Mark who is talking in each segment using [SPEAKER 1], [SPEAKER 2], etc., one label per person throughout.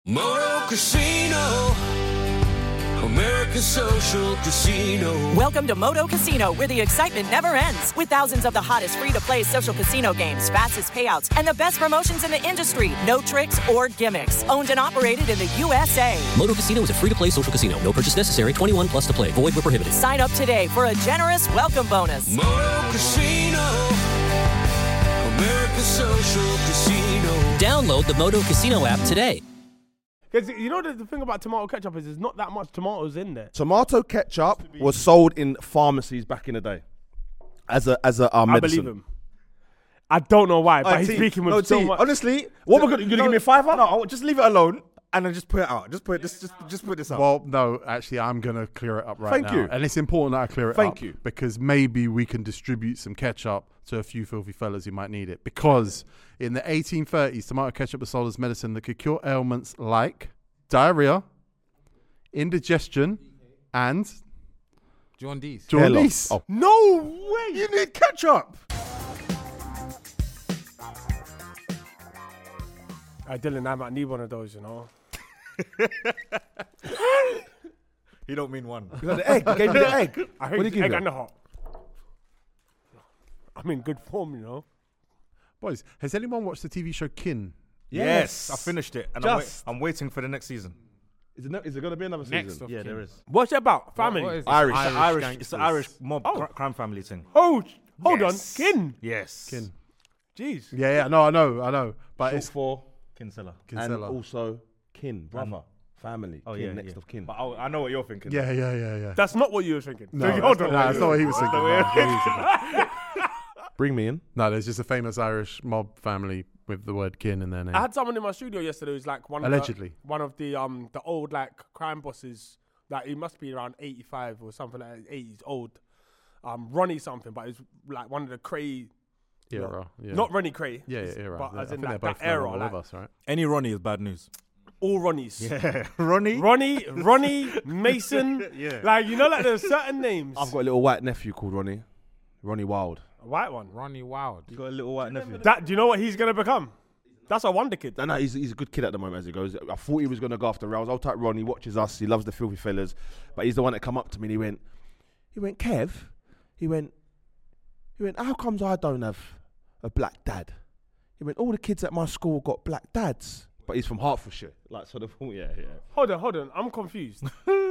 [SPEAKER 1] Moto Casino, American Social Casino.
[SPEAKER 2] Welcome to Moto Casino, where the excitement never ends. With thousands of the hottest free-to-play social casino games, fastest payouts, and the best promotions in the industry. No tricks or gimmicks. Owned and operated in the USA.
[SPEAKER 3] Moto Casino is a free-to-play social casino. No purchase necessary. 21 plus to play. Void where prohibited.
[SPEAKER 2] Sign up today for a generous welcome bonus.
[SPEAKER 1] Moto Casino, American Social Casino.
[SPEAKER 3] Download the Moto Casino app today.
[SPEAKER 4] Because you know the thing about tomato ketchup is there's not that much tomatoes in there.
[SPEAKER 5] Tomato ketchup was sold in pharmacies back in the day as a medicine.
[SPEAKER 4] I believe him. I don't know why, but he's speaking with so much.
[SPEAKER 6] Honestly,
[SPEAKER 5] What we're gonna give me a $5?
[SPEAKER 6] No, I'll just leave it alone and then just put it out. Just put this out.
[SPEAKER 7] Well, no, actually, I'm going to clear it up right now.
[SPEAKER 5] Thank you.
[SPEAKER 7] And it's important that I clear it up.
[SPEAKER 5] Thank you.
[SPEAKER 7] Because maybe we can distribute some ketchup to a few filthy fellas who might need it. Because in the 1830s, tomato ketchup was sold as medicine that could cure ailments like diarrhea, indigestion, and
[SPEAKER 8] Jaundice.
[SPEAKER 7] jaundice.
[SPEAKER 5] Oh.
[SPEAKER 6] No way! You need ketchup.
[SPEAKER 4] Dylan, I might need one of those, you know.
[SPEAKER 6] He don't mean one.
[SPEAKER 5] You got the egg. You gave me the egg.
[SPEAKER 4] I
[SPEAKER 5] What do you
[SPEAKER 4] hate
[SPEAKER 5] give
[SPEAKER 4] egg
[SPEAKER 5] it?
[SPEAKER 4] and the hot. I'm in good form, you know.
[SPEAKER 7] Boys, has anyone watched the TV show Kin?
[SPEAKER 6] Yes, I finished it, and I'm waiting for the next season.
[SPEAKER 5] Is there going to be another
[SPEAKER 8] Next
[SPEAKER 5] season?
[SPEAKER 8] of
[SPEAKER 6] Yeah,
[SPEAKER 8] kin.
[SPEAKER 6] there is.
[SPEAKER 4] What's it about? Family.
[SPEAKER 8] What is this?
[SPEAKER 5] Irish.
[SPEAKER 6] It's an Irish mob
[SPEAKER 4] Oh.
[SPEAKER 6] crime family thing.
[SPEAKER 4] Hold on.
[SPEAKER 6] Yes.
[SPEAKER 4] Kin.
[SPEAKER 6] Yes.
[SPEAKER 7] Kin.
[SPEAKER 4] Jeez.
[SPEAKER 7] Yeah, no, I know. But it's
[SPEAKER 5] for
[SPEAKER 6] Kinsella.
[SPEAKER 5] and
[SPEAKER 7] Kinsella.
[SPEAKER 5] also kin, brother, family.
[SPEAKER 6] Oh
[SPEAKER 5] kin,
[SPEAKER 6] yeah,
[SPEAKER 5] next
[SPEAKER 6] yeah.
[SPEAKER 5] of kin.
[SPEAKER 6] But I know what you're thinking.
[SPEAKER 7] Yeah.
[SPEAKER 4] That's not what you were thinking.
[SPEAKER 7] No,
[SPEAKER 4] Hold
[SPEAKER 7] that's
[SPEAKER 4] on.
[SPEAKER 7] not, that's not what he was thinking. No,
[SPEAKER 5] Bring me in.
[SPEAKER 7] No, there's just a famous Irish mob family with the word kin in their name.
[SPEAKER 4] I had someone in my studio yesterday who's like
[SPEAKER 7] Allegedly.
[SPEAKER 4] one of the old like crime bosses. Like he must be around 85 or something like that. 80s old. Ronnie something, but he's like one of the Cray
[SPEAKER 7] Era. Yeah.
[SPEAKER 4] Not Ronnie Cray.
[SPEAKER 7] era.
[SPEAKER 4] But
[SPEAKER 7] I
[SPEAKER 4] as in
[SPEAKER 7] think
[SPEAKER 4] that,
[SPEAKER 7] they're
[SPEAKER 4] that
[SPEAKER 7] both no
[SPEAKER 4] era.
[SPEAKER 7] longer
[SPEAKER 4] Like,
[SPEAKER 7] with us, right?
[SPEAKER 6] Any Ronnie is bad news.
[SPEAKER 4] all Ronnies.
[SPEAKER 6] Yeah, Ronnie.
[SPEAKER 4] Ronnie, Mason.
[SPEAKER 6] Yeah.
[SPEAKER 4] Like, you know, like there's certain names.
[SPEAKER 5] I've got a little white nephew called Ronnie. Ronnie Wild.
[SPEAKER 4] A white one.
[SPEAKER 8] Ronnie Wild.
[SPEAKER 6] You got a little white nephew.
[SPEAKER 4] That, do you know what he's going to become? That's a wonder kid.
[SPEAKER 5] No, he's a good kid at the moment as he goes. I thought he was going to go after Rouse. Old type Ronnie watches us. He loves the filthy fellas. But he's the one that come up to me and he went, Kev, he went, how comes I don't have a black dad? He went, all the kids at my school got black dads. But he's from Hertfordshire. Like, sort of, yeah.
[SPEAKER 4] Hold on. I'm confused.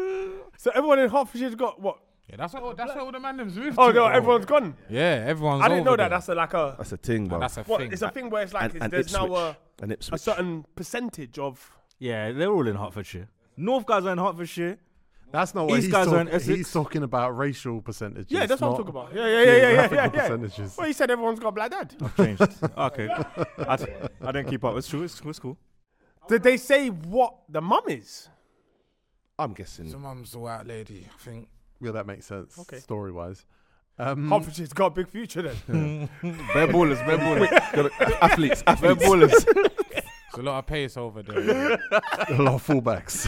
[SPEAKER 4] So everyone in Hertfordshire's got what?
[SPEAKER 8] Yeah, that's what all the mandems moved
[SPEAKER 4] Oh,
[SPEAKER 8] to,
[SPEAKER 4] no,
[SPEAKER 8] bro.
[SPEAKER 4] everyone's gone.
[SPEAKER 8] Yeah, everyone's
[SPEAKER 4] I didn't know
[SPEAKER 8] over
[SPEAKER 4] that.
[SPEAKER 8] there.
[SPEAKER 5] That's a thing, bro.
[SPEAKER 8] That's a
[SPEAKER 4] What?
[SPEAKER 8] thing.
[SPEAKER 4] It's a thing where it's like
[SPEAKER 5] and
[SPEAKER 4] there's now
[SPEAKER 5] Ipswich. And
[SPEAKER 4] a
[SPEAKER 5] Ipswich.
[SPEAKER 4] certain percentage of.
[SPEAKER 6] Yeah, they're all in Hertfordshire. North guys are in Hertfordshire.
[SPEAKER 7] That's not what
[SPEAKER 6] These
[SPEAKER 7] he's
[SPEAKER 6] guys are
[SPEAKER 7] talking
[SPEAKER 6] in Essex.
[SPEAKER 7] He's talking about racial percentages.
[SPEAKER 4] Yeah, that's what I'm
[SPEAKER 7] not
[SPEAKER 4] talking about. Yeah.
[SPEAKER 7] geographical percentages.
[SPEAKER 4] Well, he said everyone's got a black dad.
[SPEAKER 6] I've changed. Okay. I didn't keep up. It's true. It's cool.
[SPEAKER 4] Did they say what the mum is?
[SPEAKER 5] I'm guessing.
[SPEAKER 8] So mum's the white lady, I think.
[SPEAKER 7] Yeah, that makes sense.
[SPEAKER 4] Okay.
[SPEAKER 7] Story-wise.
[SPEAKER 4] Hertfordshire's got a big future then.
[SPEAKER 6] Bare ballers.
[SPEAKER 5] Athletes.
[SPEAKER 6] Bare ballers.
[SPEAKER 8] There's a lot of pace over there.
[SPEAKER 7] A lot of fullbacks.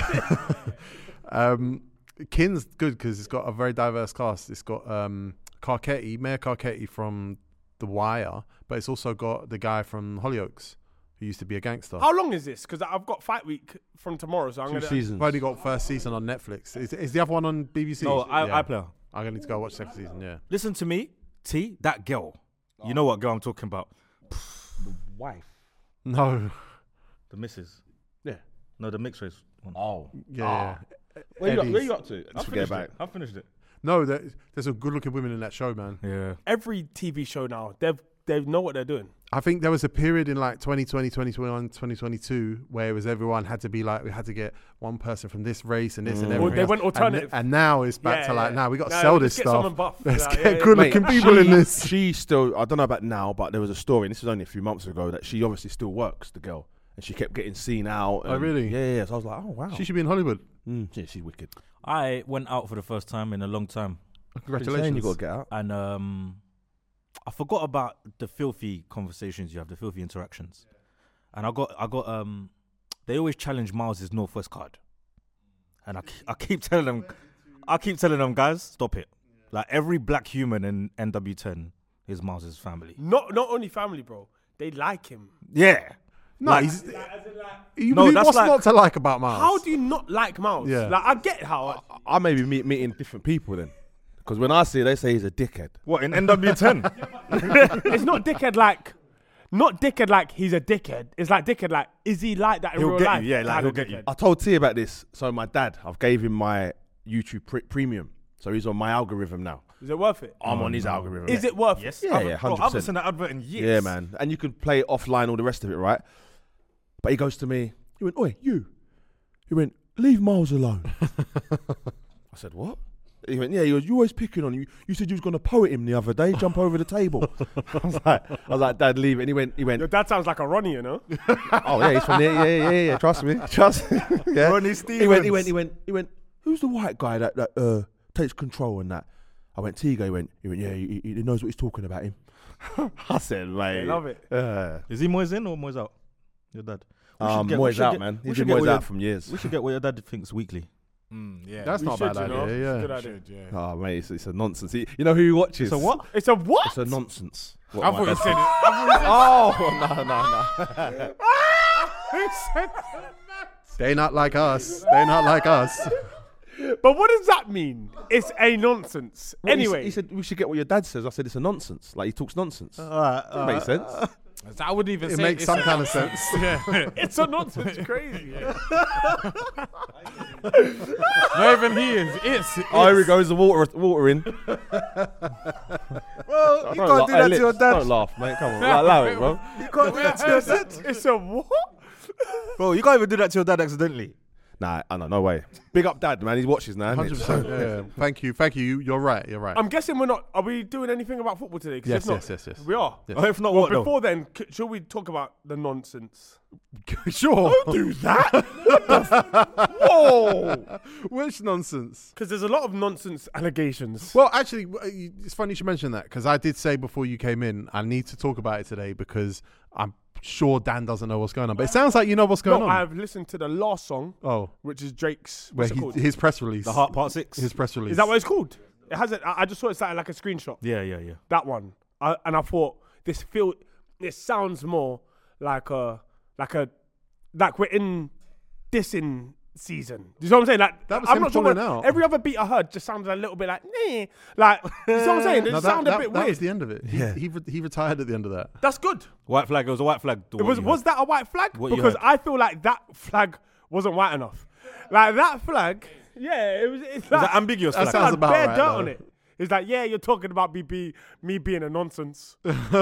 [SPEAKER 7] Kin's good because it's got a very diverse cast. It's got Mayor Carcetti from The Wire, but it's also got the guy from Hollyoaks who used to be a gangster.
[SPEAKER 4] How long is this? Because I've got Fight Week from tomorrow, so I'm
[SPEAKER 5] 2
[SPEAKER 4] going to...
[SPEAKER 5] seasons.
[SPEAKER 7] I've only got first season on Netflix. Is the other one on BBC?
[SPEAKER 6] No,
[SPEAKER 7] Yeah.
[SPEAKER 6] iPlayer.
[SPEAKER 7] I'm going to need to go watch second season, yeah.
[SPEAKER 6] Listen to me, T. That girl. You know what girl I'm talking about?
[SPEAKER 5] The wife.
[SPEAKER 7] No.
[SPEAKER 6] The missus.
[SPEAKER 5] Yeah.
[SPEAKER 6] No, the mixed race one.
[SPEAKER 5] Oh.
[SPEAKER 7] Yeah.
[SPEAKER 5] Where
[SPEAKER 7] Eddie's.
[SPEAKER 5] you up to? Let's forget about it.
[SPEAKER 6] I've finished it.
[SPEAKER 7] No, there's some good-looking women in that show, man.
[SPEAKER 6] Yeah.
[SPEAKER 4] Every TV show now, they know what they're doing.
[SPEAKER 7] I think there was a period in like 2020, 2021, 2022 where it was everyone had to be like, we had to get one person from this race and this and everything.
[SPEAKER 4] Well, they
[SPEAKER 7] else.
[SPEAKER 4] went alternative.
[SPEAKER 7] And now it's back to like,
[SPEAKER 4] yeah.
[SPEAKER 7] now we got to
[SPEAKER 4] Nah,
[SPEAKER 7] sell
[SPEAKER 4] let's
[SPEAKER 7] this
[SPEAKER 4] get someone
[SPEAKER 7] stuff.
[SPEAKER 4] buff.
[SPEAKER 7] Let's
[SPEAKER 4] Yeah,
[SPEAKER 7] get
[SPEAKER 4] yeah,
[SPEAKER 7] good-looking people in this.
[SPEAKER 5] She still, I don't know about now, but there was a story, and this was only a few months ago, that she obviously still works, the girl. And she kept getting seen out.
[SPEAKER 7] Oh, really?
[SPEAKER 5] Yeah. So I was like, oh, wow.
[SPEAKER 7] She should be in Hollywood.
[SPEAKER 5] Yeah, she's wicked.
[SPEAKER 6] I went out for the first time in a long time.
[SPEAKER 7] Congratulations.
[SPEAKER 5] You got to get out.
[SPEAKER 6] And I forgot about the filthy conversations you have, the filthy interactions. And I got they always challenge Miles's Northwest card. And I keep telling them, guys, stop it. Like every black human in NW10 is Miles's family.
[SPEAKER 4] Not only family, bro. They like him.
[SPEAKER 6] Yeah.
[SPEAKER 7] No,
[SPEAKER 6] Like-
[SPEAKER 7] he's.
[SPEAKER 6] No, that's
[SPEAKER 7] what's
[SPEAKER 6] like-
[SPEAKER 7] not to like about Miles?
[SPEAKER 4] How do you not like Miles?
[SPEAKER 7] Yeah.
[SPEAKER 4] Like, I get how.
[SPEAKER 5] I may be meeting different people then. Because when I see it, they say he's a dickhead.
[SPEAKER 6] What, in NW10?
[SPEAKER 4] It's not dickhead like. Not dickhead like he's a dickhead. It's like dickhead like, is he like that in
[SPEAKER 6] He'll
[SPEAKER 4] real
[SPEAKER 6] get
[SPEAKER 4] life?
[SPEAKER 6] you, yeah, like,
[SPEAKER 4] Kind
[SPEAKER 6] he'll
[SPEAKER 4] of
[SPEAKER 6] get you.
[SPEAKER 4] dickhead.
[SPEAKER 5] I told T about this. So my dad, I've gave him my YouTube premium. So he's on my algorithm now.
[SPEAKER 4] Is it worth it?
[SPEAKER 5] I'm on his algorithm.
[SPEAKER 4] Is it worth it?
[SPEAKER 5] Yeah, yeah,
[SPEAKER 6] Bro, I haven't
[SPEAKER 5] 100%.
[SPEAKER 6] seen that advert in years.
[SPEAKER 5] Yeah, man. And you could play it offline, all the rest of it, right? But he goes to me, he went, oi, you. He went, leave Miles alone. I said, what? He went, yeah, he was, you always picking on him. You said you was going to poet him the other day, jump over the table. I was like, Dad, leave it. And he went,
[SPEAKER 4] Your dad sounds like a Ronnie, you know?
[SPEAKER 5] oh, yeah, he's from there. Yeah. Trust me. Yeah.
[SPEAKER 6] Ronnie
[SPEAKER 5] He went, who's the white guy that takes control and that? I went, Tigo. He went, yeah, he knows what he's talking about him. I said, mate.
[SPEAKER 4] I love it.
[SPEAKER 6] Is he Moyes in or Moyes out? Your dad?
[SPEAKER 5] Moyes out, man. He's been Moyes out from years.
[SPEAKER 6] We should get what your dad thinks weekly.
[SPEAKER 8] Yeah.
[SPEAKER 7] That's
[SPEAKER 4] We
[SPEAKER 7] not a
[SPEAKER 4] should,
[SPEAKER 7] bad
[SPEAKER 4] you know?
[SPEAKER 7] idea. Yeah.
[SPEAKER 4] Good idea.
[SPEAKER 8] Yeah.
[SPEAKER 5] Oh, mate, it's a nonsense. You know who he watches?
[SPEAKER 6] So what?
[SPEAKER 4] It's a what?
[SPEAKER 5] It's a nonsense.
[SPEAKER 8] I thought you said it.
[SPEAKER 5] Oh, no.
[SPEAKER 7] They not like us. They not like us.
[SPEAKER 4] But what does that mean? It's a nonsense.
[SPEAKER 5] Well,
[SPEAKER 4] Anyway.
[SPEAKER 5] he said we should get what your dad says. I said it's a nonsense. Like he talks nonsense. It makes sense.
[SPEAKER 8] I wouldn't even
[SPEAKER 7] It
[SPEAKER 8] say
[SPEAKER 7] makes
[SPEAKER 8] it's
[SPEAKER 7] some
[SPEAKER 8] a-
[SPEAKER 7] kind of sense.
[SPEAKER 8] Yeah.
[SPEAKER 4] It's a nonsense. Crazy.
[SPEAKER 8] Not even he is. It's.
[SPEAKER 5] Oh, here we go. There's the water in.
[SPEAKER 6] Well, you can't do that to your dad.
[SPEAKER 5] Don't laugh, mate. Come on, allow it, bro.
[SPEAKER 6] You can't do that to your dad.
[SPEAKER 4] It's a what?
[SPEAKER 6] Bro, you can't even do that to your dad accidentally.
[SPEAKER 5] Nah, I know, no way. Big up, Dad, man. He watches now.
[SPEAKER 7] 100%. Yeah. Thank you. You're right.
[SPEAKER 4] I'm guessing we're not. Are we doing anything about football today? 'Cause
[SPEAKER 7] Yes,
[SPEAKER 4] if not,
[SPEAKER 7] yes.
[SPEAKER 4] We are.
[SPEAKER 7] Yes.
[SPEAKER 6] Oh, if not,
[SPEAKER 4] Well,
[SPEAKER 6] what though?
[SPEAKER 4] before then, should we talk about the nonsense?
[SPEAKER 7] Sure.
[SPEAKER 4] Do that? Whoa!
[SPEAKER 7] Which nonsense?
[SPEAKER 4] Because there's a lot of nonsense allegations.
[SPEAKER 7] Well, actually, it's funny you should mention that because I did say before you came in, I need to talk about it today because I'm sure Dan doesn't know what's going on. But it sounds like you know what's going
[SPEAKER 4] No,
[SPEAKER 7] on.
[SPEAKER 4] I've listened to the last song,
[SPEAKER 7] Oh,
[SPEAKER 4] which is Drake's.
[SPEAKER 7] where
[SPEAKER 4] What's it called?
[SPEAKER 7] his press release.
[SPEAKER 6] The Heart Part 6.
[SPEAKER 7] His press release.
[SPEAKER 4] Is that what it's called? It has it. I just saw it started like a screenshot.
[SPEAKER 6] Yeah.
[SPEAKER 4] That one, and I thought this sounds more like we're in dissing season. You know what I'm saying? Like
[SPEAKER 7] That was
[SPEAKER 4] I'm
[SPEAKER 7] him
[SPEAKER 4] not sure
[SPEAKER 7] pulling
[SPEAKER 4] what-
[SPEAKER 7] out.
[SPEAKER 4] Every other beat I heard just sounded a little bit like, nah. Like you know what I'm saying? It
[SPEAKER 7] No,
[SPEAKER 4] sounded a bit
[SPEAKER 7] that
[SPEAKER 4] weird.
[SPEAKER 7] was the end of it. He retired at the end of that.
[SPEAKER 4] That's good.
[SPEAKER 6] White flag. It was a white flag.
[SPEAKER 4] Was that a white flag?
[SPEAKER 6] What you
[SPEAKER 4] Because
[SPEAKER 6] heard.
[SPEAKER 4] I feel like that flag wasn't white enough. Like that flag, yeah, it was. It's like,
[SPEAKER 6] that ambiguous
[SPEAKER 7] That
[SPEAKER 6] flag?
[SPEAKER 7] sounds
[SPEAKER 4] had
[SPEAKER 7] about
[SPEAKER 4] bare
[SPEAKER 7] right,
[SPEAKER 4] dirt
[SPEAKER 7] though.
[SPEAKER 4] on it. It's like, yeah, you're talking about me being a nonsense.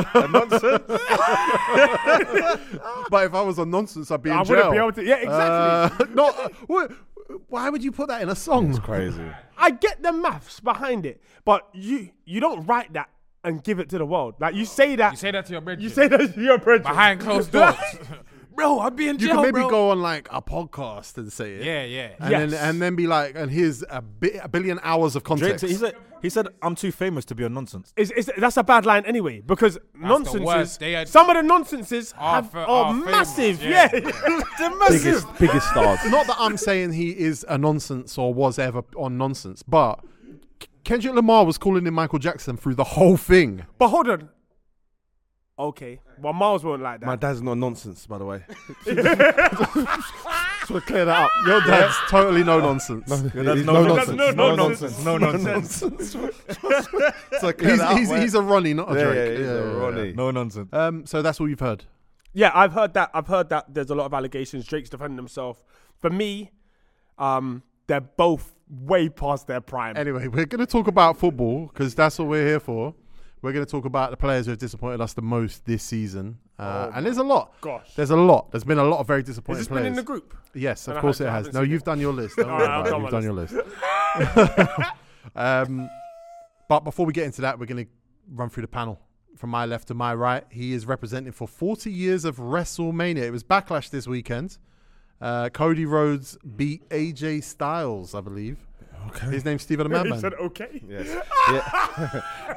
[SPEAKER 7] But if I was on nonsense, I'd be in
[SPEAKER 4] I
[SPEAKER 7] jail.
[SPEAKER 4] wouldn't be able to. Yeah, exactly.
[SPEAKER 7] Why would you put that in a song?
[SPEAKER 5] crazy.
[SPEAKER 4] I get the maths behind it, but you don't write that and give it to the world. Like you say that.
[SPEAKER 8] You say that to your brethren.
[SPEAKER 4] You say that to your brethren.
[SPEAKER 8] behind closed doors. Bro, I'd be in
[SPEAKER 7] You
[SPEAKER 8] jail,
[SPEAKER 7] can maybe
[SPEAKER 8] bro.
[SPEAKER 7] go on like a podcast and say it.
[SPEAKER 8] Yeah.
[SPEAKER 7] And then be like, and here's a billion hours of
[SPEAKER 6] Drake,
[SPEAKER 7] context.
[SPEAKER 6] he said, I'm too famous to be on nonsense.
[SPEAKER 4] That's a bad line anyway, because nonsenses.
[SPEAKER 8] worst. They are-
[SPEAKER 4] Some of the nonsenses
[SPEAKER 8] Are
[SPEAKER 4] are
[SPEAKER 8] famous,
[SPEAKER 4] massive.
[SPEAKER 8] yeah.
[SPEAKER 4] Yeah, they're massive.
[SPEAKER 5] Biggest stars.
[SPEAKER 7] Not that I'm saying he is a nonsense or was ever on nonsense, but Kendrick Lamar was calling him Michael Jackson through the whole thing.
[SPEAKER 4] But hold on. Okay, well Miles won't like that.
[SPEAKER 5] My dad's not nonsense, by the way. Just want to clear that up.
[SPEAKER 7] Your dad's totally no nonsense.
[SPEAKER 5] He's
[SPEAKER 4] no nonsense.
[SPEAKER 6] No nonsense.
[SPEAKER 5] So clear that up, mate.
[SPEAKER 7] He's a Ronnie, not a
[SPEAKER 5] Yeah,
[SPEAKER 7] Drake.
[SPEAKER 5] he's a Ronnie.
[SPEAKER 6] No nonsense.
[SPEAKER 7] So that's all you've heard.
[SPEAKER 4] Yeah, I've heard that there's a lot of allegations. Drake's defending himself. For me, they're both way past their prime.
[SPEAKER 7] Anyway, we're going to talk about football because that's what we're here for. We're going to talk about the players who have disappointed us the most this season. And there's a lot.
[SPEAKER 4] Gosh.
[SPEAKER 7] There's a lot. There's been a lot of very
[SPEAKER 4] Has
[SPEAKER 7] disappointing
[SPEAKER 4] this
[SPEAKER 7] players.
[SPEAKER 4] been in the group?
[SPEAKER 7] Yes, of
[SPEAKER 4] And I
[SPEAKER 7] course it
[SPEAKER 4] haven't
[SPEAKER 7] has. No,
[SPEAKER 4] seen
[SPEAKER 7] you've
[SPEAKER 4] it.
[SPEAKER 7] done your list. Don't
[SPEAKER 4] All
[SPEAKER 7] worry
[SPEAKER 4] right,
[SPEAKER 7] about
[SPEAKER 4] I've
[SPEAKER 7] it.
[SPEAKER 4] done
[SPEAKER 7] You've
[SPEAKER 4] my
[SPEAKER 7] done your list. But before we get into that, we're going to run through the panel. From my left to my right, he is representing for 40 years of WrestleMania. It was Backlash this weekend. Cody Rhodes beat AJ Styles, I believe. Okay. His name's Steve the
[SPEAKER 4] He
[SPEAKER 7] Madman.
[SPEAKER 4] said okay.
[SPEAKER 5] Yes.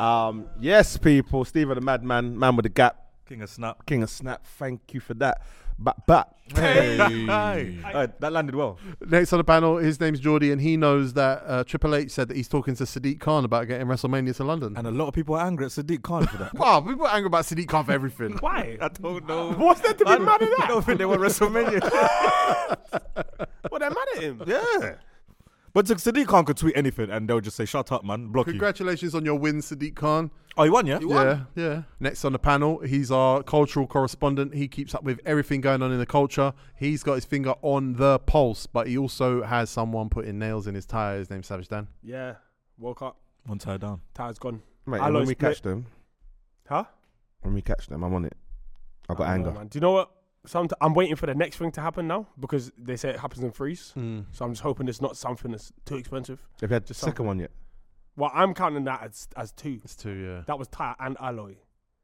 [SPEAKER 5] Yes, people. Steve the Madman, man with the gap.
[SPEAKER 6] King of Snap.
[SPEAKER 5] King of Snap. Thank you for that. But.
[SPEAKER 8] Hey.
[SPEAKER 6] That landed well.
[SPEAKER 7] Next on the panel, his name's Geordie, and he knows that Triple H said that he's talking to Sadiq Khan about getting WrestleMania to London.
[SPEAKER 6] And a lot of people are angry at Sadiq Khan for that.
[SPEAKER 7] Wow, people are angry about Sadiq Khan for everything.
[SPEAKER 4] Why?
[SPEAKER 6] I don't know.
[SPEAKER 4] What's there to be mad at
[SPEAKER 6] I
[SPEAKER 4] that?
[SPEAKER 6] don't think they want WrestleMania.
[SPEAKER 4] What, they're mad at him?
[SPEAKER 6] Yeah. But Sadiq Khan could tweet anything and they'll just say, shut up, man. Block you.
[SPEAKER 7] Congratulations on your win, Sadiq Khan.
[SPEAKER 6] Oh, you won, yeah?
[SPEAKER 7] Yeah. Next on the panel, he's our cultural correspondent. He keeps up with everything going on in the culture. He's got his finger on the pulse, but he also has someone putting nails in his tire. His name's Savage Dan.
[SPEAKER 4] Yeah. Woke up.
[SPEAKER 6] One tie down.
[SPEAKER 4] Tire's gone.
[SPEAKER 5] Mate,
[SPEAKER 4] Alloy
[SPEAKER 5] when we
[SPEAKER 4] split.
[SPEAKER 5] catch them,
[SPEAKER 4] Huh?
[SPEAKER 5] I'm on it. I've got
[SPEAKER 4] I don't
[SPEAKER 5] anger.
[SPEAKER 4] know, man. Do you know what? I'm waiting for the next thing to happen now because they say it happens in threes. So I'm just hoping it's not something that's too expensive.
[SPEAKER 5] Have you had the
[SPEAKER 4] Just
[SPEAKER 5] second one yet?
[SPEAKER 4] Well, I'm counting that as two.
[SPEAKER 7] It's two, yeah.
[SPEAKER 4] That was tire and alloy.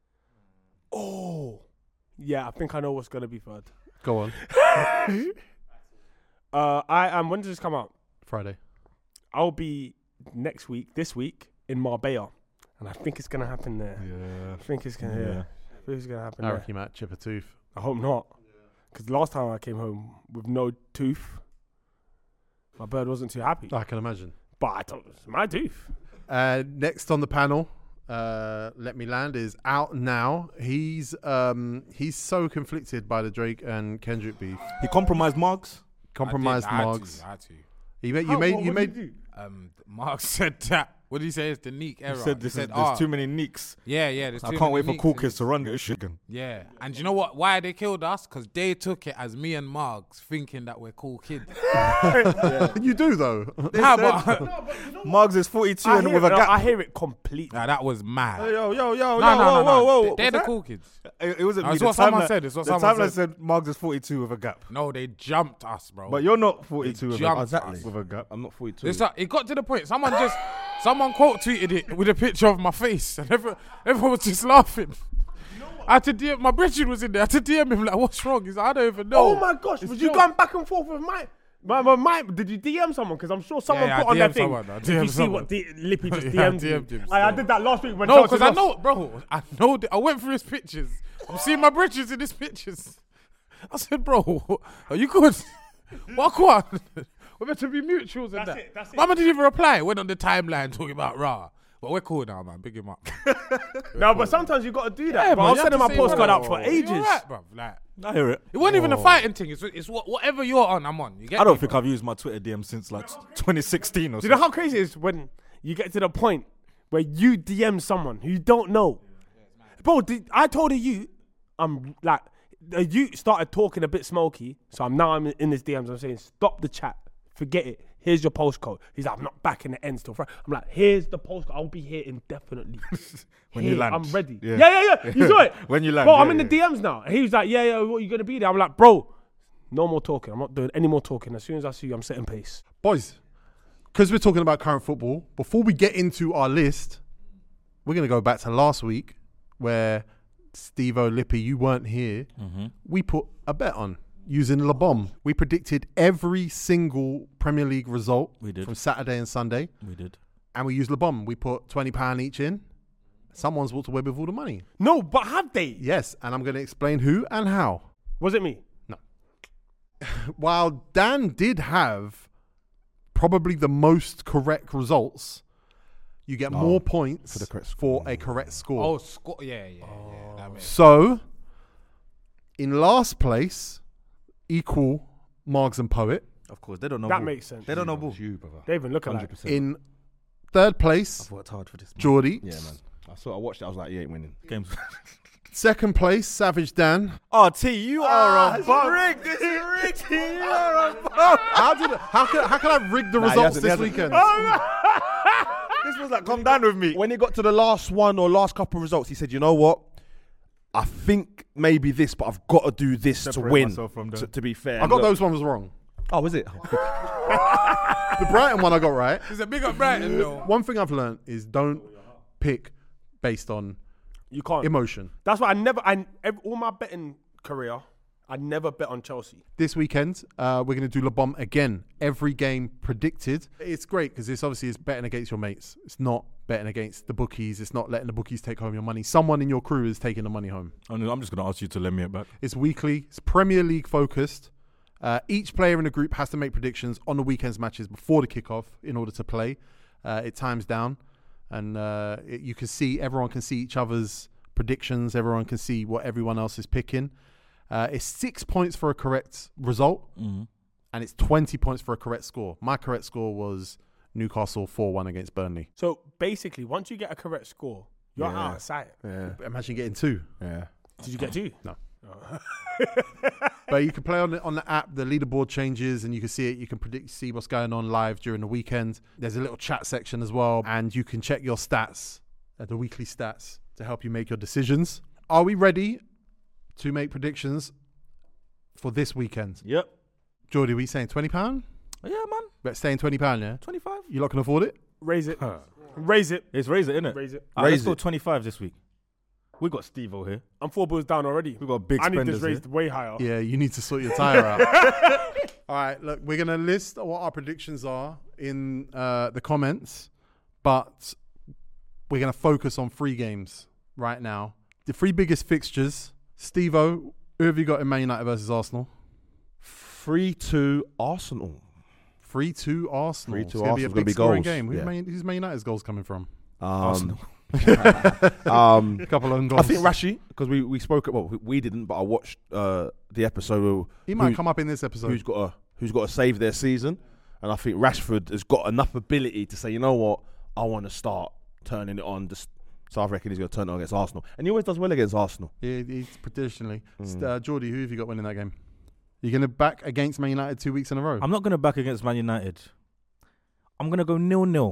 [SPEAKER 4] Oh. Yeah, I think I know what's going to be third.
[SPEAKER 7] Go on.
[SPEAKER 4] I am. When does this come out?
[SPEAKER 7] Friday.
[SPEAKER 4] I'll be this week in Marbella, and I think it's gonna happen there.
[SPEAKER 6] Yeah.
[SPEAKER 4] I think it's gonna. Yeah. I think it's gonna happen
[SPEAKER 7] I
[SPEAKER 4] there.
[SPEAKER 7] reckon you might chip a tooth.
[SPEAKER 4] I hope not, because last time I came home with no tooth, my bird wasn't too happy.
[SPEAKER 7] I can imagine.
[SPEAKER 4] But I thought it was my tooth.
[SPEAKER 7] Next on the panel, Let Me Land is out now. He's so conflicted by the Drake and Kendrick beef.
[SPEAKER 6] He compromised Marks.
[SPEAKER 7] Compromised
[SPEAKER 8] I had
[SPEAKER 7] Marks.
[SPEAKER 8] to, I had to.
[SPEAKER 7] You made.
[SPEAKER 8] Mark said that. What did he say? It's the Neek era.
[SPEAKER 6] He said
[SPEAKER 8] He said,
[SPEAKER 6] there's too many Neeks.
[SPEAKER 8] Yeah, there's
[SPEAKER 6] I
[SPEAKER 8] too
[SPEAKER 6] can't
[SPEAKER 8] many
[SPEAKER 6] wait for
[SPEAKER 8] Neeks
[SPEAKER 6] cool
[SPEAKER 8] in
[SPEAKER 6] kids
[SPEAKER 8] this.
[SPEAKER 6] to run this shit.
[SPEAKER 8] Yeah, and you know what? Why they killed us? Because they took it as me and Marks thinking that we're cool kids.
[SPEAKER 7] You do though.
[SPEAKER 8] Nah, but
[SPEAKER 6] Marks is 42 and with a gap.
[SPEAKER 4] I hear it completely.
[SPEAKER 8] nah, that was mad.
[SPEAKER 5] Yo,
[SPEAKER 8] No. They're the
[SPEAKER 6] What's
[SPEAKER 8] cool kids.
[SPEAKER 6] It wasn't me.
[SPEAKER 8] It's
[SPEAKER 6] The
[SPEAKER 8] what someone
[SPEAKER 6] timeline-
[SPEAKER 8] said. It's what
[SPEAKER 6] the
[SPEAKER 8] someone
[SPEAKER 6] timeline
[SPEAKER 8] said.
[SPEAKER 6] said Marks is 42 with a gap.
[SPEAKER 8] No, they jumped us, bro.
[SPEAKER 6] But you're not 42 with a
[SPEAKER 8] jumped
[SPEAKER 6] gap.
[SPEAKER 5] Exactly.
[SPEAKER 6] With a gap.
[SPEAKER 5] I'm not 42.
[SPEAKER 8] It's like, it got to the point. Someone quote tweeted it with a picture of my face, and everyone was just laughing. I had to DM. My brethren was in there. I had to DM him like, "What's wrong?" He's like, "I don't even know."
[SPEAKER 4] Oh my gosh!
[SPEAKER 8] It's
[SPEAKER 4] Was you
[SPEAKER 8] jokes.
[SPEAKER 4] going back and forth with Mike? Did you DM someone? Because I'm sure someone
[SPEAKER 8] Yeah,
[SPEAKER 4] put
[SPEAKER 8] I
[SPEAKER 4] on their
[SPEAKER 8] DM'd
[SPEAKER 4] thing.
[SPEAKER 8] someone, I
[SPEAKER 4] If
[SPEAKER 8] DM'd
[SPEAKER 4] you see
[SPEAKER 8] someone.
[SPEAKER 4] what Lippy just
[SPEAKER 8] Yeah, I
[SPEAKER 4] DM'd
[SPEAKER 8] DM'd
[SPEAKER 4] you.
[SPEAKER 8] him
[SPEAKER 4] I
[SPEAKER 8] still.
[SPEAKER 4] did that last week when
[SPEAKER 8] No,
[SPEAKER 4] Chelsea
[SPEAKER 8] because I
[SPEAKER 4] lost.
[SPEAKER 8] know, bro. I know. I went through his pictures. I'm seeing my bridges in his pictures. I said, "Bro, are you good? What one? We're meant to be mutuals and
[SPEAKER 4] That's
[SPEAKER 8] that."
[SPEAKER 4] it, that's it.
[SPEAKER 8] Mama didn't even reply. Went on the timeline talking about Ra. But we're cool now, man. Big him up.
[SPEAKER 4] No, but sometimes you got to do that.
[SPEAKER 8] Yeah,
[SPEAKER 4] but
[SPEAKER 8] man,
[SPEAKER 4] I was
[SPEAKER 8] you have
[SPEAKER 4] sending
[SPEAKER 8] to
[SPEAKER 4] my
[SPEAKER 8] say,
[SPEAKER 4] postcard
[SPEAKER 8] bro,
[SPEAKER 4] out for ages.
[SPEAKER 8] You're right, bro. Like,
[SPEAKER 6] I hear it.
[SPEAKER 8] it wasn't even a fighting thing. It's whatever you're on, I'm on. You get
[SPEAKER 6] I don't
[SPEAKER 8] me,
[SPEAKER 6] think
[SPEAKER 8] bro?
[SPEAKER 6] I've used my Twitter DM since like 2016 or
[SPEAKER 4] Do you
[SPEAKER 6] something.
[SPEAKER 4] know how crazy it is when you get to the point where you DM someone who you don't know? Bro, I told you, I'm like, you started talking a bit smoky, so I'm in this DMs. I'm saying, stop the chat, forget it. Here's your postcode. He's like, I'm not back in the end till Friday. I'm like, here's the postcode. I'll be here indefinitely.
[SPEAKER 6] When you land.
[SPEAKER 4] I'm ready.
[SPEAKER 6] Yeah.
[SPEAKER 4] Yeah. You saw it.
[SPEAKER 6] When you land,
[SPEAKER 4] Bro,
[SPEAKER 6] yeah,
[SPEAKER 4] I'm in the
[SPEAKER 6] yeah.
[SPEAKER 4] DMs now. And he was like, yeah, what are you going to be there? I'm like, bro, no more talking. I'm not doing any more talking. As soon as I see you, I'm setting pace.
[SPEAKER 7] Boys, because we're talking about current football, before we get into our list, we're going to go back to last week where Steve-O, Lippy, you weren't here. We put a bet on using La Bombe. We predicted every single Premier League result
[SPEAKER 6] We did.
[SPEAKER 7] from Saturday and Sunday,
[SPEAKER 6] We did.
[SPEAKER 7] and we used La Bombe. We put £20 each in. Someone's walked away with all the money.
[SPEAKER 4] No, but have they?
[SPEAKER 7] Yes, and I'm going to explain who and how.
[SPEAKER 4] Was it me?
[SPEAKER 7] While Dan did have probably the most correct results, you get more points
[SPEAKER 5] for the correct
[SPEAKER 7] for a correct score.
[SPEAKER 8] Oh, score. Yeah. That makes
[SPEAKER 7] So, in last place, equal Margs and Poet.
[SPEAKER 6] Of course, they don't know.
[SPEAKER 4] That
[SPEAKER 6] ball.
[SPEAKER 4] makes sense.
[SPEAKER 6] They don't know ball.
[SPEAKER 5] You, brother.
[SPEAKER 4] They even look alike.
[SPEAKER 5] 100%.
[SPEAKER 7] In third place,
[SPEAKER 6] I've worked hard for this. Man.
[SPEAKER 7] Geordie.
[SPEAKER 5] Yeah, man. I watched it. I was like, you ain't winning.
[SPEAKER 6] Games.
[SPEAKER 7] Second place, Savage Dan.
[SPEAKER 6] Oh, T, you are a bum.
[SPEAKER 7] rigged. This is rigged. You are a bum. How can I rig the results
[SPEAKER 5] he
[SPEAKER 7] this
[SPEAKER 5] hasn't.
[SPEAKER 7] weekend?
[SPEAKER 6] This was like, come down with me.
[SPEAKER 5] When he got to the last one or last couple of results, he said, you know what? I think maybe this, but I've got to do this
[SPEAKER 6] Separate
[SPEAKER 5] to win.
[SPEAKER 6] myself from them.
[SPEAKER 5] To be fair.
[SPEAKER 7] I got
[SPEAKER 5] Look-
[SPEAKER 7] those ones wrong.
[SPEAKER 5] Oh, was it?
[SPEAKER 7] The Brighton one I got right.
[SPEAKER 8] It's a big up Brighton, though.
[SPEAKER 7] One thing I've learned is don't pick based on
[SPEAKER 4] You can't.
[SPEAKER 7] emotion.
[SPEAKER 4] That's why all my betting career, I never bet on Chelsea.
[SPEAKER 7] This weekend, we're going to do La Bombe again. Every game predicted. It's great because it's obviously betting against your mates. It's not betting against the bookies. It's not letting the bookies take home your money. Someone in your crew is taking the money home.
[SPEAKER 6] I'm just going to ask you to lend me it back.
[SPEAKER 7] It's weekly. It's Premier League focused. Each player in the group has to make predictions on the weekend's matches before the kickoff in order to play. It times down, and you can see, everyone can see each other's predictions. Everyone can see what everyone else is picking. It's 6 points for a correct result, and it's 20 points for a correct score. My correct score was Newcastle 4-1 against Burnley.
[SPEAKER 4] So basically, once you get a correct score, you're out of sight.
[SPEAKER 5] Yeah.
[SPEAKER 7] Imagine getting 2.
[SPEAKER 5] Yeah.
[SPEAKER 4] Did you get 2?
[SPEAKER 7] No. But you can play on the app. The leaderboard changes, and you can see it. You can see what's going on live during the weekend. There's a little chat section as well, and you can check your stats, the weekly stats, to help you make your decisions. Are we ready to make predictions for this weekend?
[SPEAKER 6] Yep.
[SPEAKER 7] Jordy, we saying £20?
[SPEAKER 6] Yeah, man.
[SPEAKER 7] But staying £20, yeah?
[SPEAKER 6] 25.
[SPEAKER 7] You lot can afford it?
[SPEAKER 4] Raise it. Raise it.
[SPEAKER 6] It's raise it, innit?
[SPEAKER 4] Raise it.
[SPEAKER 6] Let's go 25 this week. We got Steve-O here.
[SPEAKER 4] I'm 4 bills down already.
[SPEAKER 6] We got big
[SPEAKER 4] I need
[SPEAKER 6] spenders
[SPEAKER 4] this raised
[SPEAKER 6] here.
[SPEAKER 4] way higher.
[SPEAKER 7] Yeah, you need to sort your tyre out. All right, look, we're going to list what our predictions are in the comments, but we're going to focus on 3 games right now. The 3 biggest fixtures. Steve-O, who have you got in Man United versus Arsenal?
[SPEAKER 5] 3-2 Arsenal.
[SPEAKER 7] 3-2 Arsenal.
[SPEAKER 5] 3-2
[SPEAKER 7] It's going to be a
[SPEAKER 5] Arsenal's gonna
[SPEAKER 7] big
[SPEAKER 5] be
[SPEAKER 7] scoring
[SPEAKER 5] goals.
[SPEAKER 7] game.
[SPEAKER 5] Yeah.
[SPEAKER 7] Who's Man United's goals coming from?
[SPEAKER 6] Arsenal.
[SPEAKER 7] A couple of goals.
[SPEAKER 5] I think Rashi, because we spoke about, we didn't, but I watched the episode.
[SPEAKER 7] He might come up in this episode.
[SPEAKER 5] Who's got to save their season, and I think Rashford has got enough ability to say, you know what, I want to start turning it on. So I reckon he's going to turn it on against Arsenal, and he always does well against Arsenal.
[SPEAKER 7] Yeah, he's traditionally. Geordie, who have you got winning that game? You're going to back against Man United 2 weeks in a row?
[SPEAKER 6] I'm not going to back against Man United. I'm going to go 0-0.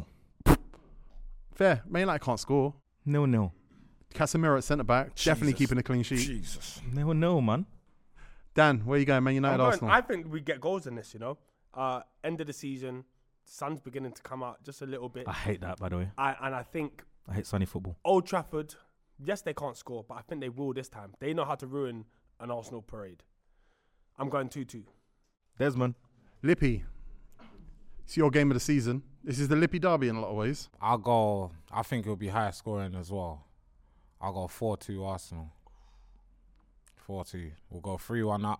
[SPEAKER 7] Fair. Man United can't score.
[SPEAKER 6] 0-0.
[SPEAKER 7] Casemiro at centre-back, definitely keeping a clean sheet.
[SPEAKER 5] Jesus.
[SPEAKER 6] 0-0, man.
[SPEAKER 7] Dan, where you going? Man United, Arsenal?
[SPEAKER 4] I think we get goals in this, you know. End of the season, sun's beginning to come out just a little bit.
[SPEAKER 6] I hate that, by the way.
[SPEAKER 4] And I think
[SPEAKER 6] I hate sunny football.
[SPEAKER 4] Old Trafford, yes, they can't score, but I think they will this time. They know how to ruin an Arsenal parade. I'm going 2-2.
[SPEAKER 6] Desmond.
[SPEAKER 7] Lippy, it's your game of the season. This is the Lippy derby in a lot of ways.
[SPEAKER 8] I think it'll be high scoring as well. I'll go 4-2 Arsenal. 4-2. We'll go 3-1 up.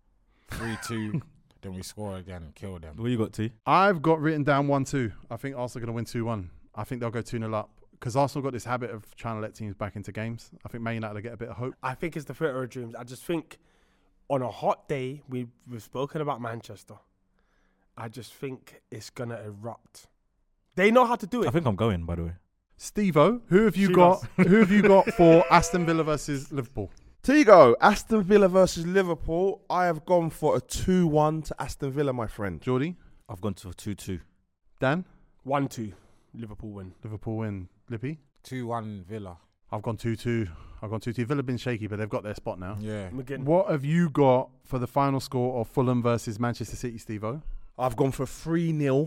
[SPEAKER 8] 3-2. Then we score again and kill them.
[SPEAKER 6] What you got, T?
[SPEAKER 7] I've got written down 1-2. I think Arsenal are going to win 2-1. I think they'll go 2-0 up. Because Arsenal got this habit of trying to let teams back into games. I think Man United will get a bit of hope.
[SPEAKER 4] I think it's the theatre of dreams. I just think on a hot day, we've spoken about Manchester. I just think it's going to erupt. They know how to do it.
[SPEAKER 6] I think I'm going, by the way.
[SPEAKER 7] Steve-O, who have you got? Who have you got for Aston Villa versus Liverpool?
[SPEAKER 5] Tigo, Aston Villa versus Liverpool. I have gone for a 2-1 to Aston Villa, my friend.
[SPEAKER 7] Geordie?
[SPEAKER 6] I've gone to 2-2.
[SPEAKER 7] Dan?
[SPEAKER 4] 1-2. Liverpool win.
[SPEAKER 7] Liverpool win. Lippy?
[SPEAKER 8] 2-1 Villa.
[SPEAKER 7] I've gone 2-2. Villa have been shaky, but they've got their spot now.
[SPEAKER 8] Yeah.
[SPEAKER 4] McGinn.
[SPEAKER 7] What have you got for the final score of Fulham versus Manchester City, Steve-O?
[SPEAKER 5] I've gone for 3-0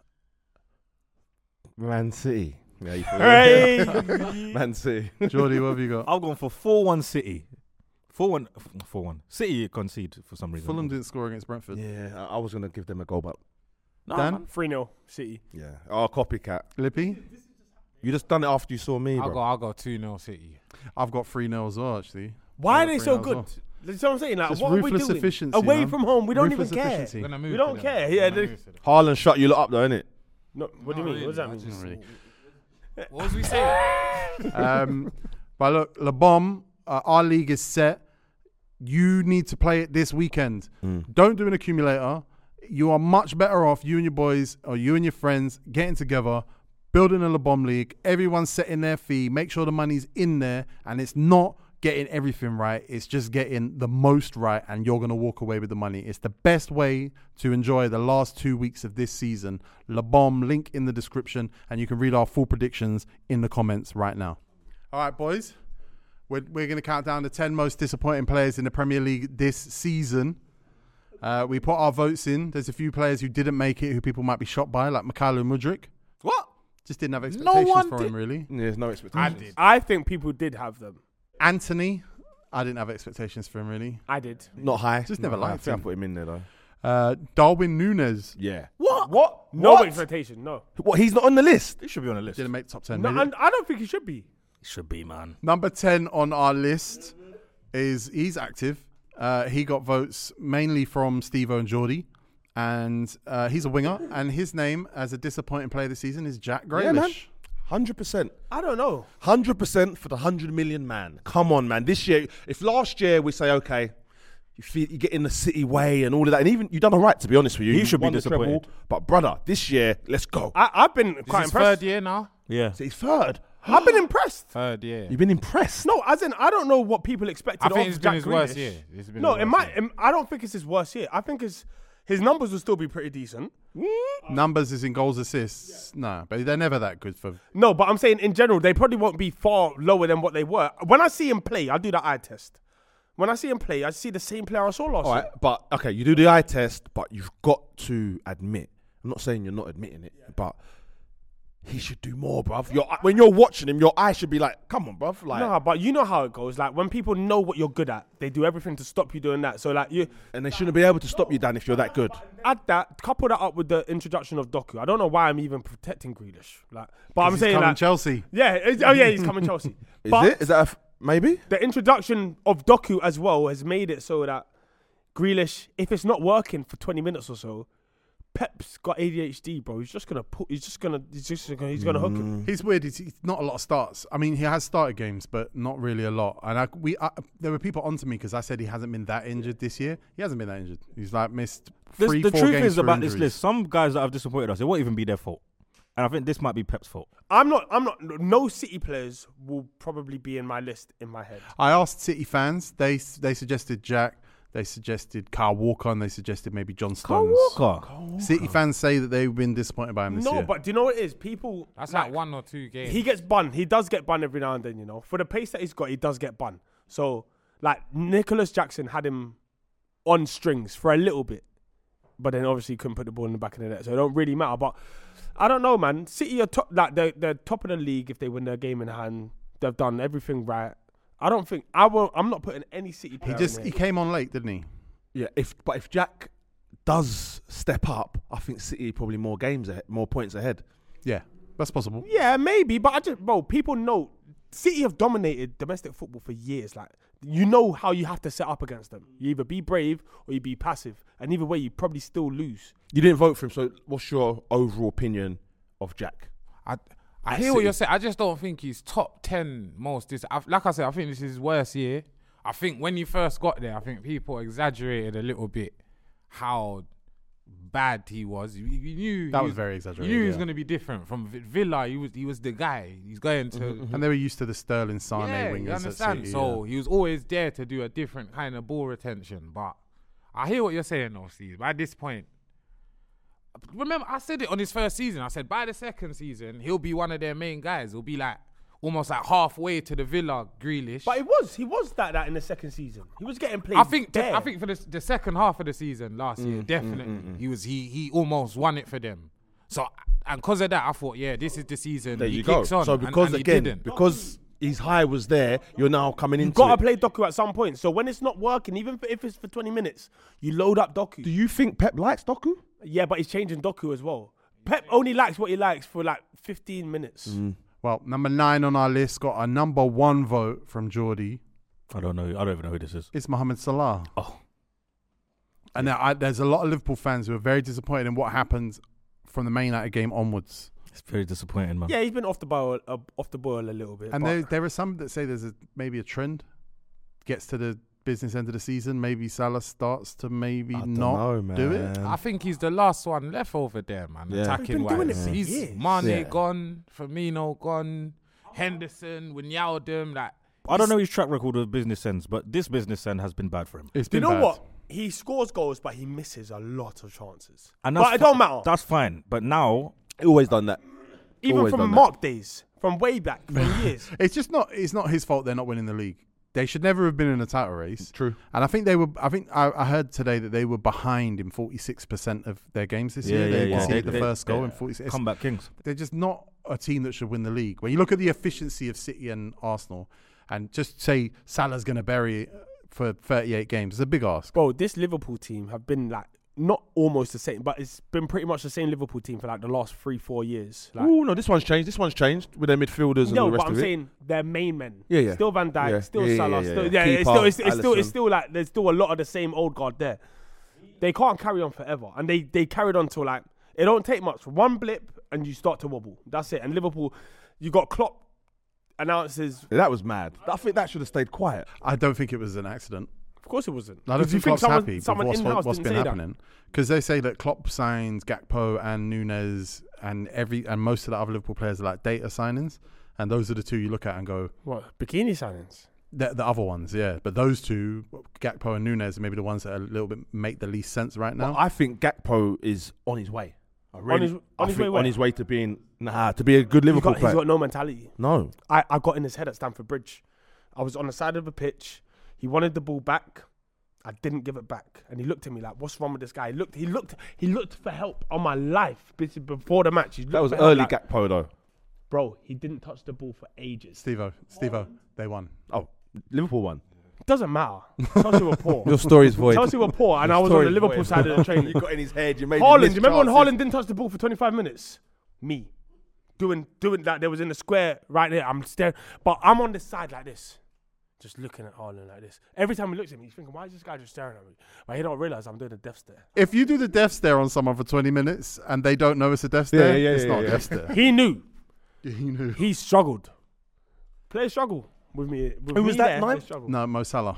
[SPEAKER 5] Man City. Yeah, you
[SPEAKER 4] Hey!
[SPEAKER 5] Man City.
[SPEAKER 7] Geordie, what have you got?
[SPEAKER 6] I've gone for 4-1 City. 4-1. City concede for some reason.
[SPEAKER 7] Fulham didn't score against Brentford.
[SPEAKER 5] Yeah, I was going to give them a goal, but
[SPEAKER 6] No,
[SPEAKER 7] Dan?
[SPEAKER 6] man.
[SPEAKER 4] 3-0 City.
[SPEAKER 5] yeah. Oh, copycat.
[SPEAKER 7] Lippy?
[SPEAKER 5] You just done it after you saw me, bro.
[SPEAKER 8] I'll go 2-0 City.
[SPEAKER 7] I've got 3-0 as well, actually.
[SPEAKER 4] Why
[SPEAKER 7] I've
[SPEAKER 4] are they
[SPEAKER 7] got
[SPEAKER 4] so
[SPEAKER 7] 3-0 as
[SPEAKER 4] good?
[SPEAKER 7] well.
[SPEAKER 4] That's what I'm saying. Like,
[SPEAKER 7] Just
[SPEAKER 4] what are we
[SPEAKER 7] ruthless
[SPEAKER 4] doing?
[SPEAKER 7] efficiency,
[SPEAKER 4] Away
[SPEAKER 7] man.
[SPEAKER 4] from home, we don't
[SPEAKER 7] Ruthless
[SPEAKER 4] even care.
[SPEAKER 7] efficiency.
[SPEAKER 8] We're gonna move
[SPEAKER 4] We
[SPEAKER 8] to
[SPEAKER 4] don't
[SPEAKER 8] them.
[SPEAKER 4] care.
[SPEAKER 8] We're
[SPEAKER 4] Yeah,
[SPEAKER 8] gonna move to them.
[SPEAKER 5] Haaland shut you lot up, though, innit?
[SPEAKER 4] No, what do you mean? What does that mean?
[SPEAKER 7] Not really.
[SPEAKER 8] What was we saying?
[SPEAKER 7] But look, Le Bon, our league is set. You need to play it this weekend. Don't do an accumulator. You are much better off, you and your boys, or you and your friends, getting together, building a Le Bon league. Everyone's setting their fee. Make sure the money's in there, and it's not getting everything right. It's just getting the most right, and you're going to walk away with the money. It's the best way to enjoy the last 2 weeks of this season. Le Bon, link in the description, and you can read our full predictions in the comments right now. All right, boys. We're going to count down the 10 most disappointing players in the Premier League this season. We put our votes in. There's a few players who didn't make it, who people might be shocked by, like Mykhailo Mudryk.
[SPEAKER 8] What?
[SPEAKER 7] Just didn't have expectations
[SPEAKER 8] one
[SPEAKER 7] for
[SPEAKER 8] did.
[SPEAKER 7] him, really.
[SPEAKER 5] Yeah, there's no expectations.
[SPEAKER 4] I think people did have them.
[SPEAKER 7] Anthony, I didn't have expectations for him, really.
[SPEAKER 4] I did.
[SPEAKER 5] Not high.
[SPEAKER 7] Just never
[SPEAKER 5] Not high.
[SPEAKER 7] liked
[SPEAKER 5] I think
[SPEAKER 7] him.
[SPEAKER 5] I put him in there, though.
[SPEAKER 7] Darwin Núñez
[SPEAKER 5] Yeah.
[SPEAKER 4] What? No expectation. No.
[SPEAKER 5] What? He's not on the list.
[SPEAKER 6] He should be on the list.
[SPEAKER 7] didn't make top 10.
[SPEAKER 4] No,
[SPEAKER 7] made it.
[SPEAKER 4] and I don't think he should be.
[SPEAKER 6] He should be, man.
[SPEAKER 7] Number 10 on our list he's active. He got votes mainly from Steve-O and Geordie. And he's a winger. And his name as a disappointing player this season is Jack Grealish.
[SPEAKER 5] Yeah, man. 100%.
[SPEAKER 4] I don't know.
[SPEAKER 5] 100% for the 100 million man. Come on, man. This year, if last year we say, okay, you get in the City way and all of that, and even you've done all right, to be honest with you.
[SPEAKER 6] He
[SPEAKER 5] You
[SPEAKER 6] should be
[SPEAKER 5] won the treble,
[SPEAKER 6] disappointed.
[SPEAKER 5] but brother, this year, let's go.
[SPEAKER 4] I've been
[SPEAKER 8] This
[SPEAKER 4] quite
[SPEAKER 8] is
[SPEAKER 4] impressed.
[SPEAKER 8] third year now.
[SPEAKER 6] Yeah.
[SPEAKER 5] So he's third.
[SPEAKER 4] I've been impressed.
[SPEAKER 8] Third year.
[SPEAKER 5] You've been impressed.
[SPEAKER 4] No, as in, I don't know what people expected
[SPEAKER 8] I think
[SPEAKER 4] of
[SPEAKER 8] it's been
[SPEAKER 4] Jack
[SPEAKER 8] his worst
[SPEAKER 4] Grealish.
[SPEAKER 8] year. It's been
[SPEAKER 4] No,
[SPEAKER 8] his
[SPEAKER 4] it
[SPEAKER 8] worst
[SPEAKER 4] might.
[SPEAKER 8] year.
[SPEAKER 4] I don't think it's his worst year. I think his numbers will still be pretty decent.
[SPEAKER 7] Numbers is in goals, assists. No, but they're never that good for.
[SPEAKER 4] No, but I'm saying in general, they probably won't be far lower than what they were. When I see him play, I do the eye test. When I see him play, I see the same player I saw last
[SPEAKER 5] All
[SPEAKER 4] year.
[SPEAKER 5] right, but okay, you do the eye test, but you've got to admit. I'm not saying you're not admitting it, but he should do more, bruv. When you're watching him, your eye should be like, come on, bruv. Like,
[SPEAKER 4] No, but you know how it goes. Like when people know what you're good at, they do everything to stop you doing that. So like you
[SPEAKER 5] and they shouldn't be able to stop you, Dan, if you're that good.
[SPEAKER 4] add that, couple that up with the introduction of Doku. I don't know why I'm even protecting Grealish. Like, but I'm
[SPEAKER 7] He's
[SPEAKER 4] saying
[SPEAKER 7] coming
[SPEAKER 4] like,
[SPEAKER 7] Chelsea.
[SPEAKER 4] he's coming Chelsea. But
[SPEAKER 5] Is that maybe?
[SPEAKER 4] the introduction of Doku as well has made it so that Grealish, if it's not working for 20 minutes or so, Pep's got ADHD, bro. He's gonna hook him.
[SPEAKER 7] He's weird. He's not a lot of starts. I mean, he has started games, but not really a lot. And there were people onto me because I said he hasn't been that injured this year. He hasn't been that injured. He's like missed
[SPEAKER 6] The
[SPEAKER 7] 3-4
[SPEAKER 6] truth
[SPEAKER 7] games
[SPEAKER 6] is
[SPEAKER 7] for
[SPEAKER 6] about this
[SPEAKER 7] injuries.
[SPEAKER 6] list, some guys that have disappointed us, it won't even be their fault. And I think this might be Pep's fault.
[SPEAKER 4] I'm not. No City players will probably be in my list in my head.
[SPEAKER 7] I asked City fans. They suggested Jack. They suggested Kyle Walker, and they suggested maybe John Stones. City fans say that they've been disappointed by him this year.
[SPEAKER 4] No, but do you know what it is? People.
[SPEAKER 8] That's like 1 or 2 games.
[SPEAKER 4] He gets bun. He does get bun every now and then, you know. For the pace that he's got, he does get bun. So, like, Nicholas Jackson had him on strings for a little bit. But then obviously couldn't put the ball in the back of the net. So it don't really matter. But I don't know, man. City are top, like they're top of the league if they win their game in hand. They've done everything right. I don't think I'm not putting any City player in
[SPEAKER 7] He
[SPEAKER 4] here.
[SPEAKER 7] came on late, didn't he?
[SPEAKER 5] Yeah, if Jack does step up, I think City probably more points ahead.
[SPEAKER 7] Yeah, that's possible.
[SPEAKER 4] Yeah, maybe. But people know City have dominated domestic football for years. Like, you know how you have to set up against them. You either be brave or you be passive. And either way, you probably still lose.
[SPEAKER 5] You didn't vote for him, so what's your overall opinion of Jack?
[SPEAKER 8] I hear what you're saying. I just don't think he's top 10 most. Like I said, I think this is his worst year. I think when he first got there, I think people exaggerated a little bit how bad he was. You knew
[SPEAKER 7] That was very exaggerated.
[SPEAKER 8] You knew he was
[SPEAKER 7] yeah.
[SPEAKER 8] going to be different from Villa. He was the guy. He's going to.
[SPEAKER 7] And they were used to the Sterling, Sane
[SPEAKER 8] Yeah,
[SPEAKER 7] wingers
[SPEAKER 8] you
[SPEAKER 7] at
[SPEAKER 8] understand.
[SPEAKER 7] City,
[SPEAKER 8] So he was always there to do a different kind of ball retention. But I hear what you're saying, though, Steve. By this point, remember, I said it on his first season. I said by the second season, he'll be one of their main guys. He'll be like almost like halfway to the Villa Grealish.
[SPEAKER 4] But he was that in the second season. He was getting played.
[SPEAKER 8] I think
[SPEAKER 4] there.
[SPEAKER 8] for the second half of the season last year, definitely he almost won it for them. So and because of that, I thought, yeah, this is the season.
[SPEAKER 5] There
[SPEAKER 8] he
[SPEAKER 5] you go.
[SPEAKER 8] kicks on.
[SPEAKER 5] So because
[SPEAKER 8] and he
[SPEAKER 5] again,
[SPEAKER 8] didn't.
[SPEAKER 5] because his high was there, you're now coming into
[SPEAKER 4] You've got to
[SPEAKER 5] it.
[SPEAKER 4] play Doku at some point. So when it's not working, even if it's for 20 minutes, you load up Doku.
[SPEAKER 5] Do you think Pep likes Doku?
[SPEAKER 4] Yeah, but he's changing Doku as well. Pep only likes what he likes for like 15 minutes.
[SPEAKER 7] Well, number 9 on our list got a number 1 vote from Geordie.
[SPEAKER 6] I don't know. I don't even know who this is.
[SPEAKER 7] It's Mohamed Salah.
[SPEAKER 6] Oh.
[SPEAKER 7] And there's a lot of Liverpool fans who are very disappointed in what happened from the Man United game onwards.
[SPEAKER 6] It's very disappointing, man.
[SPEAKER 4] Yeah, he's been off the boil a little bit.
[SPEAKER 7] And
[SPEAKER 4] but
[SPEAKER 7] there are some that say there's maybe a trend. Gets to the business end of the season, maybe Salah starts to maybe
[SPEAKER 5] I
[SPEAKER 7] not
[SPEAKER 5] dunno,
[SPEAKER 7] do it.
[SPEAKER 5] man.
[SPEAKER 8] I think he's the last one left over there, man.
[SPEAKER 5] Yeah.
[SPEAKER 8] Attacking
[SPEAKER 4] He's been doing
[SPEAKER 8] wise.
[SPEAKER 4] it for
[SPEAKER 8] He's
[SPEAKER 4] years.
[SPEAKER 8] Mane
[SPEAKER 5] Yeah.
[SPEAKER 8] gone, Firmino gone, Henderson, Wijnaldum. Like
[SPEAKER 6] I don't know his track record of business ends, but this business end has been bad for him.
[SPEAKER 7] It's
[SPEAKER 4] do you
[SPEAKER 7] been
[SPEAKER 4] know
[SPEAKER 7] bad.
[SPEAKER 4] what? He scores goals, but he misses a lot of chances.
[SPEAKER 6] And
[SPEAKER 4] But it don't matter.
[SPEAKER 6] That's fine. But now,
[SPEAKER 5] Always done that.
[SPEAKER 4] Even
[SPEAKER 5] always
[SPEAKER 4] from
[SPEAKER 5] done that.
[SPEAKER 4] Mark days, from way back, from years.
[SPEAKER 7] It's not his fault they're not winning the league. They should never have been in a title race.
[SPEAKER 5] True.
[SPEAKER 7] And I heard today that they were behind in 46% of their games this year.
[SPEAKER 6] Yeah,
[SPEAKER 7] They
[SPEAKER 6] yeah, yeah.
[SPEAKER 7] conceded
[SPEAKER 6] They-
[SPEAKER 7] the first goal
[SPEAKER 6] they-
[SPEAKER 7] in 46.
[SPEAKER 6] comeback kings.
[SPEAKER 7] They're just not a team that should win the league. When you look at the efficiency of City and Arsenal, and just say Salah's going to bury it for 38 games, it's a big ask.
[SPEAKER 4] Bro, this Liverpool team have been like not almost the same, but it's been pretty much the same Liverpool team for like the last 3-4 years. Like,
[SPEAKER 5] Oh no, this one's changed. This one's changed with their midfielders and
[SPEAKER 4] no,
[SPEAKER 5] the rest
[SPEAKER 4] but I'm
[SPEAKER 5] of it.
[SPEAKER 4] saying their main men.
[SPEAKER 5] Yeah, yeah.
[SPEAKER 4] Still Van Dijk,
[SPEAKER 5] Yeah.
[SPEAKER 4] still
[SPEAKER 5] Yeah,
[SPEAKER 4] Salah,
[SPEAKER 5] yeah,
[SPEAKER 4] still
[SPEAKER 5] yeah.
[SPEAKER 4] it's
[SPEAKER 5] Keeper,
[SPEAKER 4] it's
[SPEAKER 5] Alisson.
[SPEAKER 4] still like there's still a lot of the same old guard there. They can't carry on forever, and they carried on till like it don't take much. One blip and you start to wobble. That's it. And Liverpool, you got Klopp announces.
[SPEAKER 5] That was mad. I think that should have stayed quiet.
[SPEAKER 7] I don't think it was an accident.
[SPEAKER 4] Of course it wasn't.
[SPEAKER 7] I don't
[SPEAKER 4] Did you
[SPEAKER 7] think Klopp's
[SPEAKER 4] someone,
[SPEAKER 7] happy with
[SPEAKER 4] someone in-house
[SPEAKER 7] what's
[SPEAKER 4] didn't
[SPEAKER 7] been
[SPEAKER 4] say that?
[SPEAKER 7] happening. Because they say that Klopp signs Gakpo and Nunez and most of the other Liverpool players are like data signings. And those are the two you look at and go,
[SPEAKER 4] What, bikini signings?
[SPEAKER 7] the other ones, yeah. But those two, Gakpo and Nunez, are maybe the ones that are a little bit make the least sense right now.
[SPEAKER 5] Well, I think Gakpo is on his way.
[SPEAKER 4] On his way where?
[SPEAKER 5] On his way to being to be a good Liverpool
[SPEAKER 4] He's
[SPEAKER 5] player.
[SPEAKER 4] got no mentality.
[SPEAKER 5] No.
[SPEAKER 4] I got in his head at Stamford Bridge. I was on the side of the pitch. He wanted the ball back. I didn't give it back, and he looked at me like, "What's wrong with this guy?" He looked for help on my life before the match.
[SPEAKER 5] That was early Gakpo though.
[SPEAKER 4] Bro, he didn't touch the ball for ages.
[SPEAKER 7] Steve-O, they won.
[SPEAKER 5] Oh, Liverpool won.
[SPEAKER 4] Doesn't matter. Chelsea were poor.
[SPEAKER 5] Your story's void.
[SPEAKER 4] Chelsea were poor, and I was on the Liverpool side of the train.
[SPEAKER 5] You got in his head. You made.
[SPEAKER 4] Haaland, you remember when Haaland didn't touch the ball for 25 minutes? Me. Doing that. There was in the square right there. I'm staring. But I'm on this side like this. Just looking at Haaland like this. Every time he looks at me, he's thinking, why is this guy just staring at me? But he don't realise I'm doing a death stare.
[SPEAKER 7] If you do the death stare on someone for 20 minutes and they don't know it's a death stare, it's not a death stare.
[SPEAKER 4] He knew.
[SPEAKER 7] He knew.
[SPEAKER 4] He struggled. Players struggle with me.
[SPEAKER 5] Who was that,
[SPEAKER 4] They
[SPEAKER 5] ninth?
[SPEAKER 4] struggle.
[SPEAKER 7] No, Mo Salah.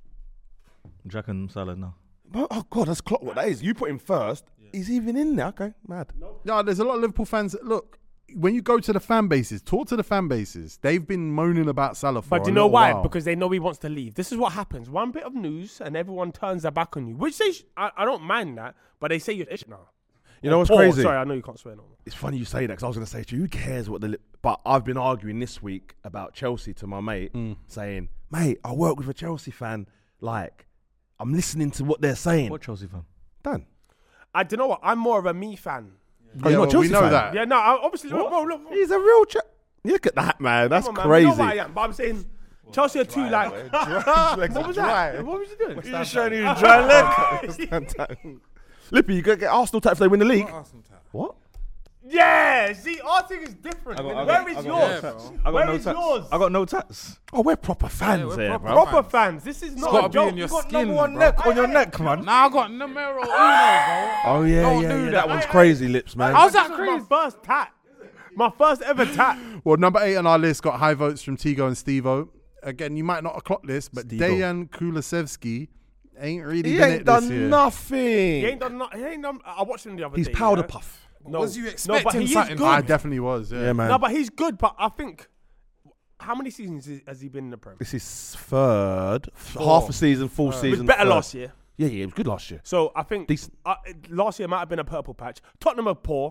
[SPEAKER 6] Jack and Salah now.
[SPEAKER 5] Oh God, that's clock. What that is? You put him first. He's even in there. Okay, mad.
[SPEAKER 7] Yeah, there's a lot of Liverpool fans that, look, when you go to the fan bases, talk to the fan bases. They've been moaning about Salah for
[SPEAKER 4] But
[SPEAKER 7] a
[SPEAKER 4] do you know
[SPEAKER 7] little
[SPEAKER 4] why?
[SPEAKER 7] while.
[SPEAKER 4] Because they know he wants to leave. This is what happens. One bit of news and everyone turns their back on you. Which I don't mind that, but they say you're ish now.
[SPEAKER 5] You know what's
[SPEAKER 4] Poor.
[SPEAKER 5] crazy?
[SPEAKER 4] Sorry, I know you can't swear no more.
[SPEAKER 5] It's funny you say that because I was going to say to you, who cares what But I've been arguing this week about Chelsea to my mate, saying, mate, I work with a Chelsea fan. Like, I'm listening to what they're saying.
[SPEAKER 6] What Chelsea fan?
[SPEAKER 5] Dan.
[SPEAKER 4] I don't know what. I'm more of a me fan.
[SPEAKER 5] Oh, you're not a Chelsea
[SPEAKER 7] we know
[SPEAKER 5] fan?
[SPEAKER 7] that.
[SPEAKER 4] Yeah, no, obviously. Look,
[SPEAKER 5] He's a real Look at that, man. That's
[SPEAKER 4] come on, man.
[SPEAKER 5] crazy.
[SPEAKER 4] You know what I am, but I'm saying Chelsea are too like. What was that? What was you doing?
[SPEAKER 5] You're showing you dry leg. Lippy, you gotta get Arsenal tap if they win the league. What?
[SPEAKER 4] Yeah, see, our thing is different. Where is yours? Where is yours?
[SPEAKER 6] I got no tats.
[SPEAKER 5] Oh, we're proper fans
[SPEAKER 8] we're
[SPEAKER 5] here,
[SPEAKER 8] proper
[SPEAKER 5] bro.
[SPEAKER 4] Proper fans. This is not
[SPEAKER 8] gotta
[SPEAKER 4] a
[SPEAKER 8] be
[SPEAKER 4] joke.
[SPEAKER 8] in your
[SPEAKER 4] You got
[SPEAKER 8] skin,
[SPEAKER 4] number one
[SPEAKER 8] bro.
[SPEAKER 4] neck
[SPEAKER 6] On your neck, man.
[SPEAKER 8] Now I got numero uno, bro.
[SPEAKER 5] Oh yeah,
[SPEAKER 8] Don't
[SPEAKER 5] yeah,
[SPEAKER 8] do
[SPEAKER 5] yeah.
[SPEAKER 8] that.
[SPEAKER 5] That one's crazy, Lips, man.
[SPEAKER 8] How's that
[SPEAKER 4] This is
[SPEAKER 8] crazy?
[SPEAKER 4] my first tat. My first ever tat.
[SPEAKER 7] Well, number 8 on our list got high votes from Tigo and Steve-O. Again, you might not have clocked this, but
[SPEAKER 5] Steve-O.
[SPEAKER 7] Dejan Kulusevski ain't really
[SPEAKER 5] He
[SPEAKER 7] been
[SPEAKER 5] ain't
[SPEAKER 7] it this
[SPEAKER 5] done
[SPEAKER 7] year.
[SPEAKER 5] nothing.
[SPEAKER 4] He ain't done. I watched him the other
[SPEAKER 5] He's
[SPEAKER 4] day.
[SPEAKER 5] powder
[SPEAKER 4] yeah?
[SPEAKER 5] puff.
[SPEAKER 4] No,
[SPEAKER 8] Was you
[SPEAKER 4] no,
[SPEAKER 8] expecting
[SPEAKER 4] but he is
[SPEAKER 8] something?
[SPEAKER 4] good.
[SPEAKER 7] I definitely was, yeah.
[SPEAKER 5] Yeah, man.
[SPEAKER 4] No, but he's good. But I think, how many seasons has he been in the Prem?
[SPEAKER 5] This is third. Half a season, full
[SPEAKER 4] He was
[SPEAKER 5] season.
[SPEAKER 4] better
[SPEAKER 5] third.
[SPEAKER 4] last year.
[SPEAKER 5] Yeah, it was good last year.
[SPEAKER 4] So I think
[SPEAKER 5] Decent.
[SPEAKER 4] last year might have been a purple patch. Tottenham are poor.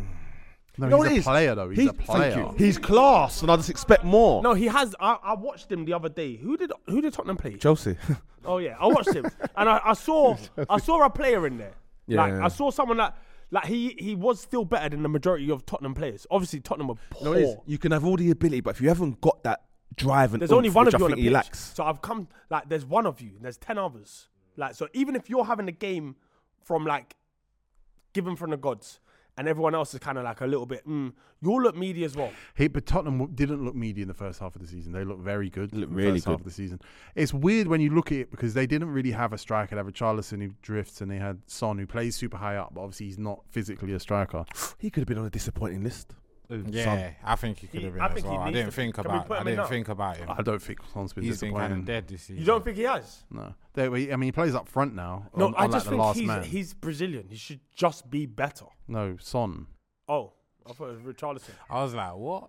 [SPEAKER 7] No,
[SPEAKER 5] You know what
[SPEAKER 7] he's
[SPEAKER 5] it
[SPEAKER 7] a
[SPEAKER 5] is?
[SPEAKER 7] player, though. He's a player.
[SPEAKER 5] Thank you. He's class, and I just expect more.
[SPEAKER 4] No, he has. I watched him the other day. Who did Tottenham play?
[SPEAKER 5] Chelsea.
[SPEAKER 4] Oh yeah, I watched him, and I saw a player in there.
[SPEAKER 5] Yeah.
[SPEAKER 4] Like I saw someone that like he was still better than the majority of Tottenham players. Obviously, Tottenham are poor.
[SPEAKER 5] No, it is. You can have all the ability, but if you haven't got that drive and
[SPEAKER 4] There's only
[SPEAKER 5] oomph,
[SPEAKER 4] one
[SPEAKER 5] which
[SPEAKER 4] of you
[SPEAKER 5] I
[SPEAKER 4] on the
[SPEAKER 5] think he
[SPEAKER 4] pitch.
[SPEAKER 5] lacks.
[SPEAKER 4] So I've come like there's one of you. And there's 10 others. Like so, even if you're having a game from like given from the gods, and everyone else is kind of like a little bit, you'll look meaty as well.
[SPEAKER 7] But Tottenham didn't look meaty in the first half of the season. They looked very good.
[SPEAKER 5] They looked
[SPEAKER 7] in the
[SPEAKER 5] really
[SPEAKER 7] first half
[SPEAKER 5] good.
[SPEAKER 7] of the season. It's weird when you look at it because they didn't really have a striker. They have a Richarlison who drifts, and they had Son who plays super high up, but obviously he's not physically a striker.
[SPEAKER 5] He could have been on a disappointing list.
[SPEAKER 8] Yeah, I think he could have been
[SPEAKER 4] I
[SPEAKER 8] as
[SPEAKER 4] think he
[SPEAKER 8] well. I
[SPEAKER 4] needs
[SPEAKER 8] didn't
[SPEAKER 4] to-
[SPEAKER 8] think
[SPEAKER 4] can we
[SPEAKER 8] about.
[SPEAKER 4] put
[SPEAKER 8] I
[SPEAKER 4] him in
[SPEAKER 8] didn't
[SPEAKER 4] now?
[SPEAKER 8] think about him.
[SPEAKER 7] I don't think Son's been
[SPEAKER 8] He's been
[SPEAKER 7] disappointing.
[SPEAKER 8] kind of dead this season.
[SPEAKER 4] You don't think he has?
[SPEAKER 7] No, he plays up front now.
[SPEAKER 4] No,
[SPEAKER 7] on
[SPEAKER 4] I
[SPEAKER 7] like
[SPEAKER 4] just
[SPEAKER 7] the
[SPEAKER 4] think
[SPEAKER 7] last man.
[SPEAKER 4] he's Brazilian. He should just be better.
[SPEAKER 7] No, Son.
[SPEAKER 4] Oh, I thought it was Richarlison.
[SPEAKER 8] I was like, what?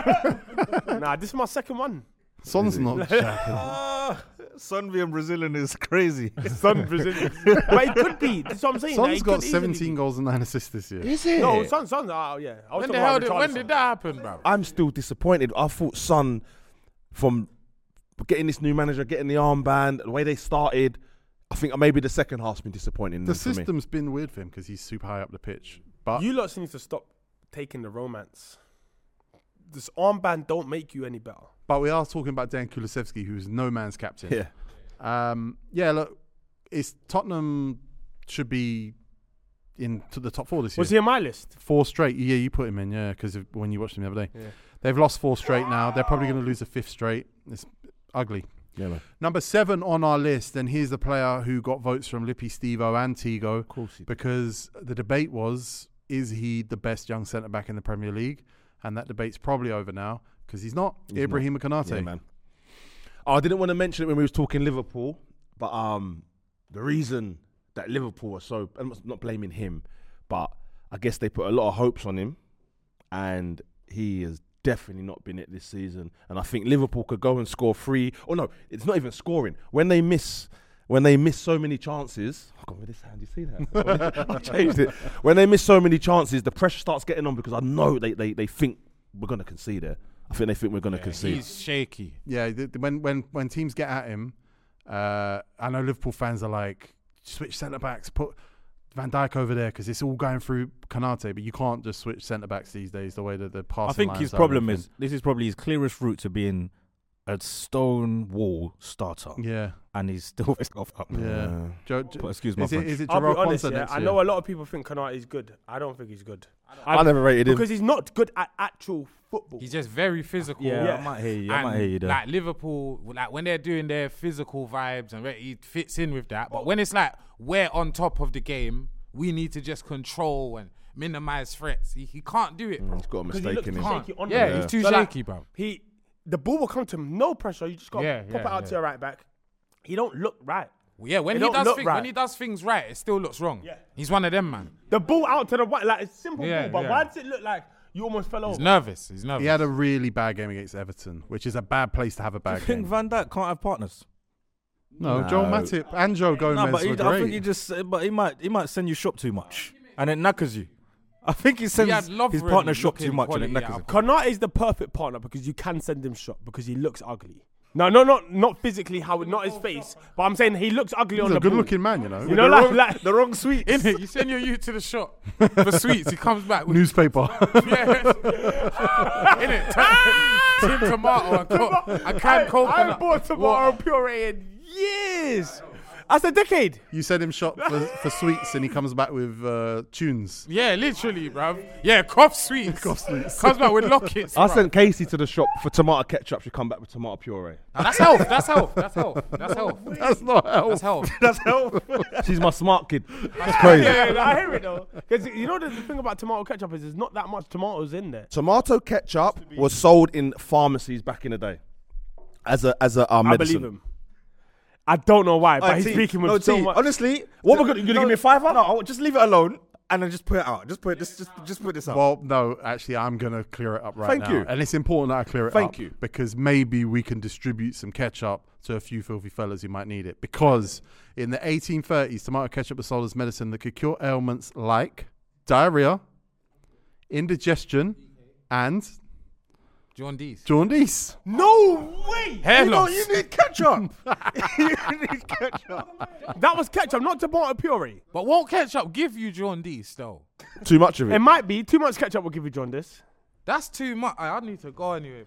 [SPEAKER 4] Nah, this is my second one.
[SPEAKER 7] Son's not Jack.
[SPEAKER 6] Son being Brazilian is crazy.
[SPEAKER 4] Son Brazilian. But he could be. That's what I'm saying. Like,
[SPEAKER 7] Son's
[SPEAKER 4] he
[SPEAKER 7] got
[SPEAKER 4] could easily
[SPEAKER 7] 17 goals and 9 assists this year.
[SPEAKER 5] Is it?
[SPEAKER 4] No, Son. Oh yeah. I was
[SPEAKER 8] When the
[SPEAKER 4] talking
[SPEAKER 8] hell
[SPEAKER 4] about
[SPEAKER 8] when
[SPEAKER 4] Richarlison.
[SPEAKER 8] did that happen, bro?
[SPEAKER 5] I'm still disappointed. I thought Son, from getting this new manager, getting the armband, the way they started, I think maybe the second half's been disappointing.
[SPEAKER 7] The
[SPEAKER 5] for me.
[SPEAKER 7] system's been weird for him because he's super high up the pitch. But
[SPEAKER 4] You lot need to stop taking the romance. This armband don't make you any better.
[SPEAKER 7] we are talking about Dan Kulusevski, who's no man's captain.
[SPEAKER 5] Yeah.
[SPEAKER 7] Look, it's Tottenham should be into the top 4 this year.
[SPEAKER 4] Was he on my list?
[SPEAKER 7] 4 straight. Yeah, you put him in. Yeah, because when you watched him the other day, they've lost 4 straight now. They're probably going to lose a 5th straight. It's ugly.
[SPEAKER 5] Yeah, man.
[SPEAKER 7] Number 7 on our list, and here's the player who got votes from Lippy, Steve-O and Tigo.
[SPEAKER 5] Of course he did.
[SPEAKER 7] Because the debate was, is he the best young centre-back in the Premier League? And that debate's probably over now, because he's not. Ibrahima Konate.
[SPEAKER 5] Yeah, man. I didn't want to mention it when we was talking Liverpool, but the reason that Liverpool was so, I'm not blaming him, but I guess they put a lot of hopes on him, and he has definitely not been it this season. And I think Liverpool could go and score 3. Oh no, it's not even scoring. When they miss so many chances, oh God, with this hand, you see that? I changed it. When they miss so many chances, the pressure starts getting on because I know they think we're going to concede there. I think they think we're going to concede.
[SPEAKER 8] He's shaky.
[SPEAKER 7] Yeah, when teams get at him, I know Liverpool fans are like, switch centre-backs, put Van Dijk over there because it's all going through Konate, but you can't just switch centre-backs these days the way that the passing
[SPEAKER 6] I think
[SPEAKER 7] lines
[SPEAKER 6] his
[SPEAKER 7] are
[SPEAKER 6] problem
[SPEAKER 7] and
[SPEAKER 6] is, this is probably his clearest route to being a stone wall starter.
[SPEAKER 7] Yeah.
[SPEAKER 6] And he's still up.
[SPEAKER 7] Yeah.
[SPEAKER 6] But excuse my French.
[SPEAKER 7] Is it
[SPEAKER 4] I'll be
[SPEAKER 7] Jarrell
[SPEAKER 4] honest,
[SPEAKER 7] Quansah
[SPEAKER 4] yeah,
[SPEAKER 7] next
[SPEAKER 4] I
[SPEAKER 7] year?
[SPEAKER 4] know a lot of people think Konate is good. I don't think he's good.
[SPEAKER 5] I never rated him.
[SPEAKER 4] Because he's not good at actual football.
[SPEAKER 8] He's just very physical.
[SPEAKER 6] Yeah, I might hear you. I might hear you there.
[SPEAKER 8] Like Liverpool, like when they're doing their physical vibes, and he fits in with that. But when it's like we're on top of the game, we need to just control and minimize threats. He can't do it, bro.
[SPEAKER 5] He's got a
[SPEAKER 4] 'Cause he
[SPEAKER 5] mistake
[SPEAKER 4] looks
[SPEAKER 5] in him.
[SPEAKER 4] shaky on the
[SPEAKER 8] Yeah,
[SPEAKER 4] ball.
[SPEAKER 8] he's too
[SPEAKER 4] So, like,
[SPEAKER 8] shaky, bro.
[SPEAKER 4] The ball will come to him, no pressure. You just got to pop it out to your right back. He don't look right.
[SPEAKER 8] Yeah, when
[SPEAKER 4] It
[SPEAKER 8] he
[SPEAKER 4] don't
[SPEAKER 8] does
[SPEAKER 4] look
[SPEAKER 8] things,
[SPEAKER 4] right.
[SPEAKER 8] when he does things right, it still looks wrong.
[SPEAKER 4] Yeah.
[SPEAKER 8] He's one of them, man.
[SPEAKER 4] The ball out to the right, like it's simple
[SPEAKER 8] Yeah,
[SPEAKER 4] ball, but
[SPEAKER 8] yeah.
[SPEAKER 4] why does it look like you almost fell
[SPEAKER 8] He's
[SPEAKER 4] over?
[SPEAKER 8] nervous. He's nervous.
[SPEAKER 7] He had a really bad game against Everton, which is a bad place to have a
[SPEAKER 6] Do you
[SPEAKER 7] bad
[SPEAKER 6] think
[SPEAKER 7] game.
[SPEAKER 6] Van Dijk can't have partners?
[SPEAKER 7] No, Joel Matip and Joe Gomez
[SPEAKER 6] No, but
[SPEAKER 7] were
[SPEAKER 6] I
[SPEAKER 7] great.
[SPEAKER 6] think he just, but he might send you shop too much, and it knackers you. I think he sends
[SPEAKER 8] had
[SPEAKER 6] his
[SPEAKER 8] Lovren
[SPEAKER 6] partner shop too
[SPEAKER 8] looking
[SPEAKER 6] much, and it
[SPEAKER 8] quality
[SPEAKER 6] knackers
[SPEAKER 8] out.
[SPEAKER 6] him.
[SPEAKER 4] Konate is the perfect partner because you can send him shot because he looks ugly. No, not physically, not his face, but I'm saying he looks ugly
[SPEAKER 7] He's
[SPEAKER 4] on
[SPEAKER 7] a
[SPEAKER 4] the ball.
[SPEAKER 7] good-looking man, you know.
[SPEAKER 4] You know, like
[SPEAKER 8] The wrong sweets. Innit? You send your youth to the shop for sweets. He comes back with
[SPEAKER 7] Newspaper.
[SPEAKER 8] innit? Tin tomato and canned
[SPEAKER 4] I
[SPEAKER 8] coconut.
[SPEAKER 4] bought tomato puree in years. That's a decade.
[SPEAKER 7] You send him shop for sweets, and he comes back with tunes.
[SPEAKER 8] Yeah, literally, bruv. Yeah, cough sweets. Comes back with lockets.
[SPEAKER 5] I
[SPEAKER 8] bruv.
[SPEAKER 5] sent Casey to the shop for tomato ketchup. She come back with tomato puree.
[SPEAKER 8] Now, that's health. That's health. That's health. That's health.
[SPEAKER 7] That's not help.
[SPEAKER 8] That's health.
[SPEAKER 4] That's help.
[SPEAKER 5] She's my smart kid. It's crazy.
[SPEAKER 4] Yeah, I hear it though. Because you know the thing about tomato ketchup is there's not that much tomatoes in there.
[SPEAKER 5] Tomato ketchup was sold in pharmacies back in the day as a
[SPEAKER 4] I
[SPEAKER 5] medicine.
[SPEAKER 4] believe him. I don't know why, but
[SPEAKER 9] Alright,
[SPEAKER 4] he's
[SPEAKER 9] T,
[SPEAKER 4] speaking with
[SPEAKER 9] no,
[SPEAKER 4] so
[SPEAKER 9] T,
[SPEAKER 4] much.
[SPEAKER 9] honestly,
[SPEAKER 5] What we're gonna, you gonna give me a fiver?
[SPEAKER 9] No, I'll just leave it alone and then just put it out. Just put this out.
[SPEAKER 7] Well, no, actually, I'm going to clear it up right
[SPEAKER 5] Thank
[SPEAKER 7] now.
[SPEAKER 5] you.
[SPEAKER 7] And it's important that I clear it
[SPEAKER 5] Thank
[SPEAKER 7] up.
[SPEAKER 5] you.
[SPEAKER 7] Because maybe we can distribute some ketchup to a few filthy fellas who might need it. Because in the 1830s, tomato ketchup was sold as medicine that could cure ailments like diarrhea, indigestion, and
[SPEAKER 8] Jaundice.
[SPEAKER 7] jaundice.
[SPEAKER 4] No way!
[SPEAKER 8] Hair loss.
[SPEAKER 9] You need ketchup. You need ketchup.
[SPEAKER 4] That was ketchup, not tomato puree.
[SPEAKER 8] But won't ketchup give you jaundice, though?
[SPEAKER 5] Too much of
[SPEAKER 4] It
[SPEAKER 5] it.
[SPEAKER 4] might be. Too much ketchup will give you jaundice.
[SPEAKER 8] That's too much. I need to go anyway.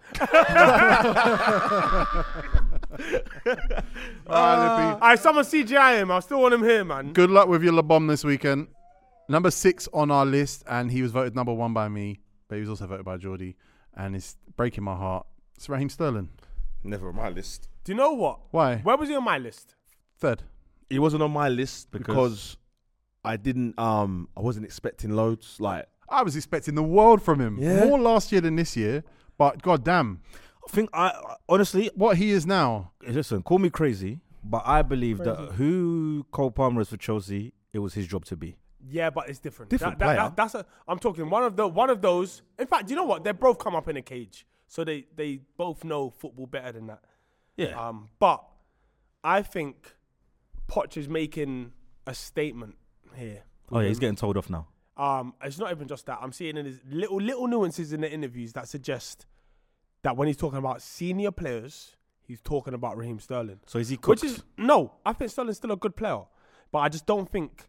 [SPEAKER 4] Alright, someone CGI him. I still want him here, man.
[SPEAKER 7] Good luck with your La Bombe this weekend. Number 6 on our list, and he was voted number 1 by me, but he was also voted by Geordie, and it's breaking my heart. It's Raheem Sterling.
[SPEAKER 5] Never on my list.
[SPEAKER 4] Do you know what?
[SPEAKER 7] Why?
[SPEAKER 4] Where was he on my list?
[SPEAKER 7] 3rd.
[SPEAKER 5] He wasn't on my list because I didn't. I wasn't expecting loads. Like
[SPEAKER 7] I was expecting the world from him.
[SPEAKER 5] Yeah.
[SPEAKER 7] More last year than this year, but goddamn,
[SPEAKER 6] I think honestly,
[SPEAKER 7] what he is now.
[SPEAKER 6] listen, call me crazy, but I believe that who Cole Palmer is for Chelsea, it was his job to be.
[SPEAKER 4] Yeah, but it's different.
[SPEAKER 5] Different
[SPEAKER 4] That-
[SPEAKER 5] player.
[SPEAKER 4] I'm talking one of those. In fact, you know what? They both come up in a cage, so they both know football better than that.
[SPEAKER 6] Yeah.
[SPEAKER 4] But I think Poch is making a statement here.
[SPEAKER 6] Oh yeah, he's getting told off now.
[SPEAKER 4] It's not even just that. I'm seeing in his little nuances in the interviews that suggest that when he's talking about senior players, he's talking about Raheem Sterling.
[SPEAKER 6] So is he cooked?
[SPEAKER 4] Which is no, I think Sterling's still a good player, but I just don't think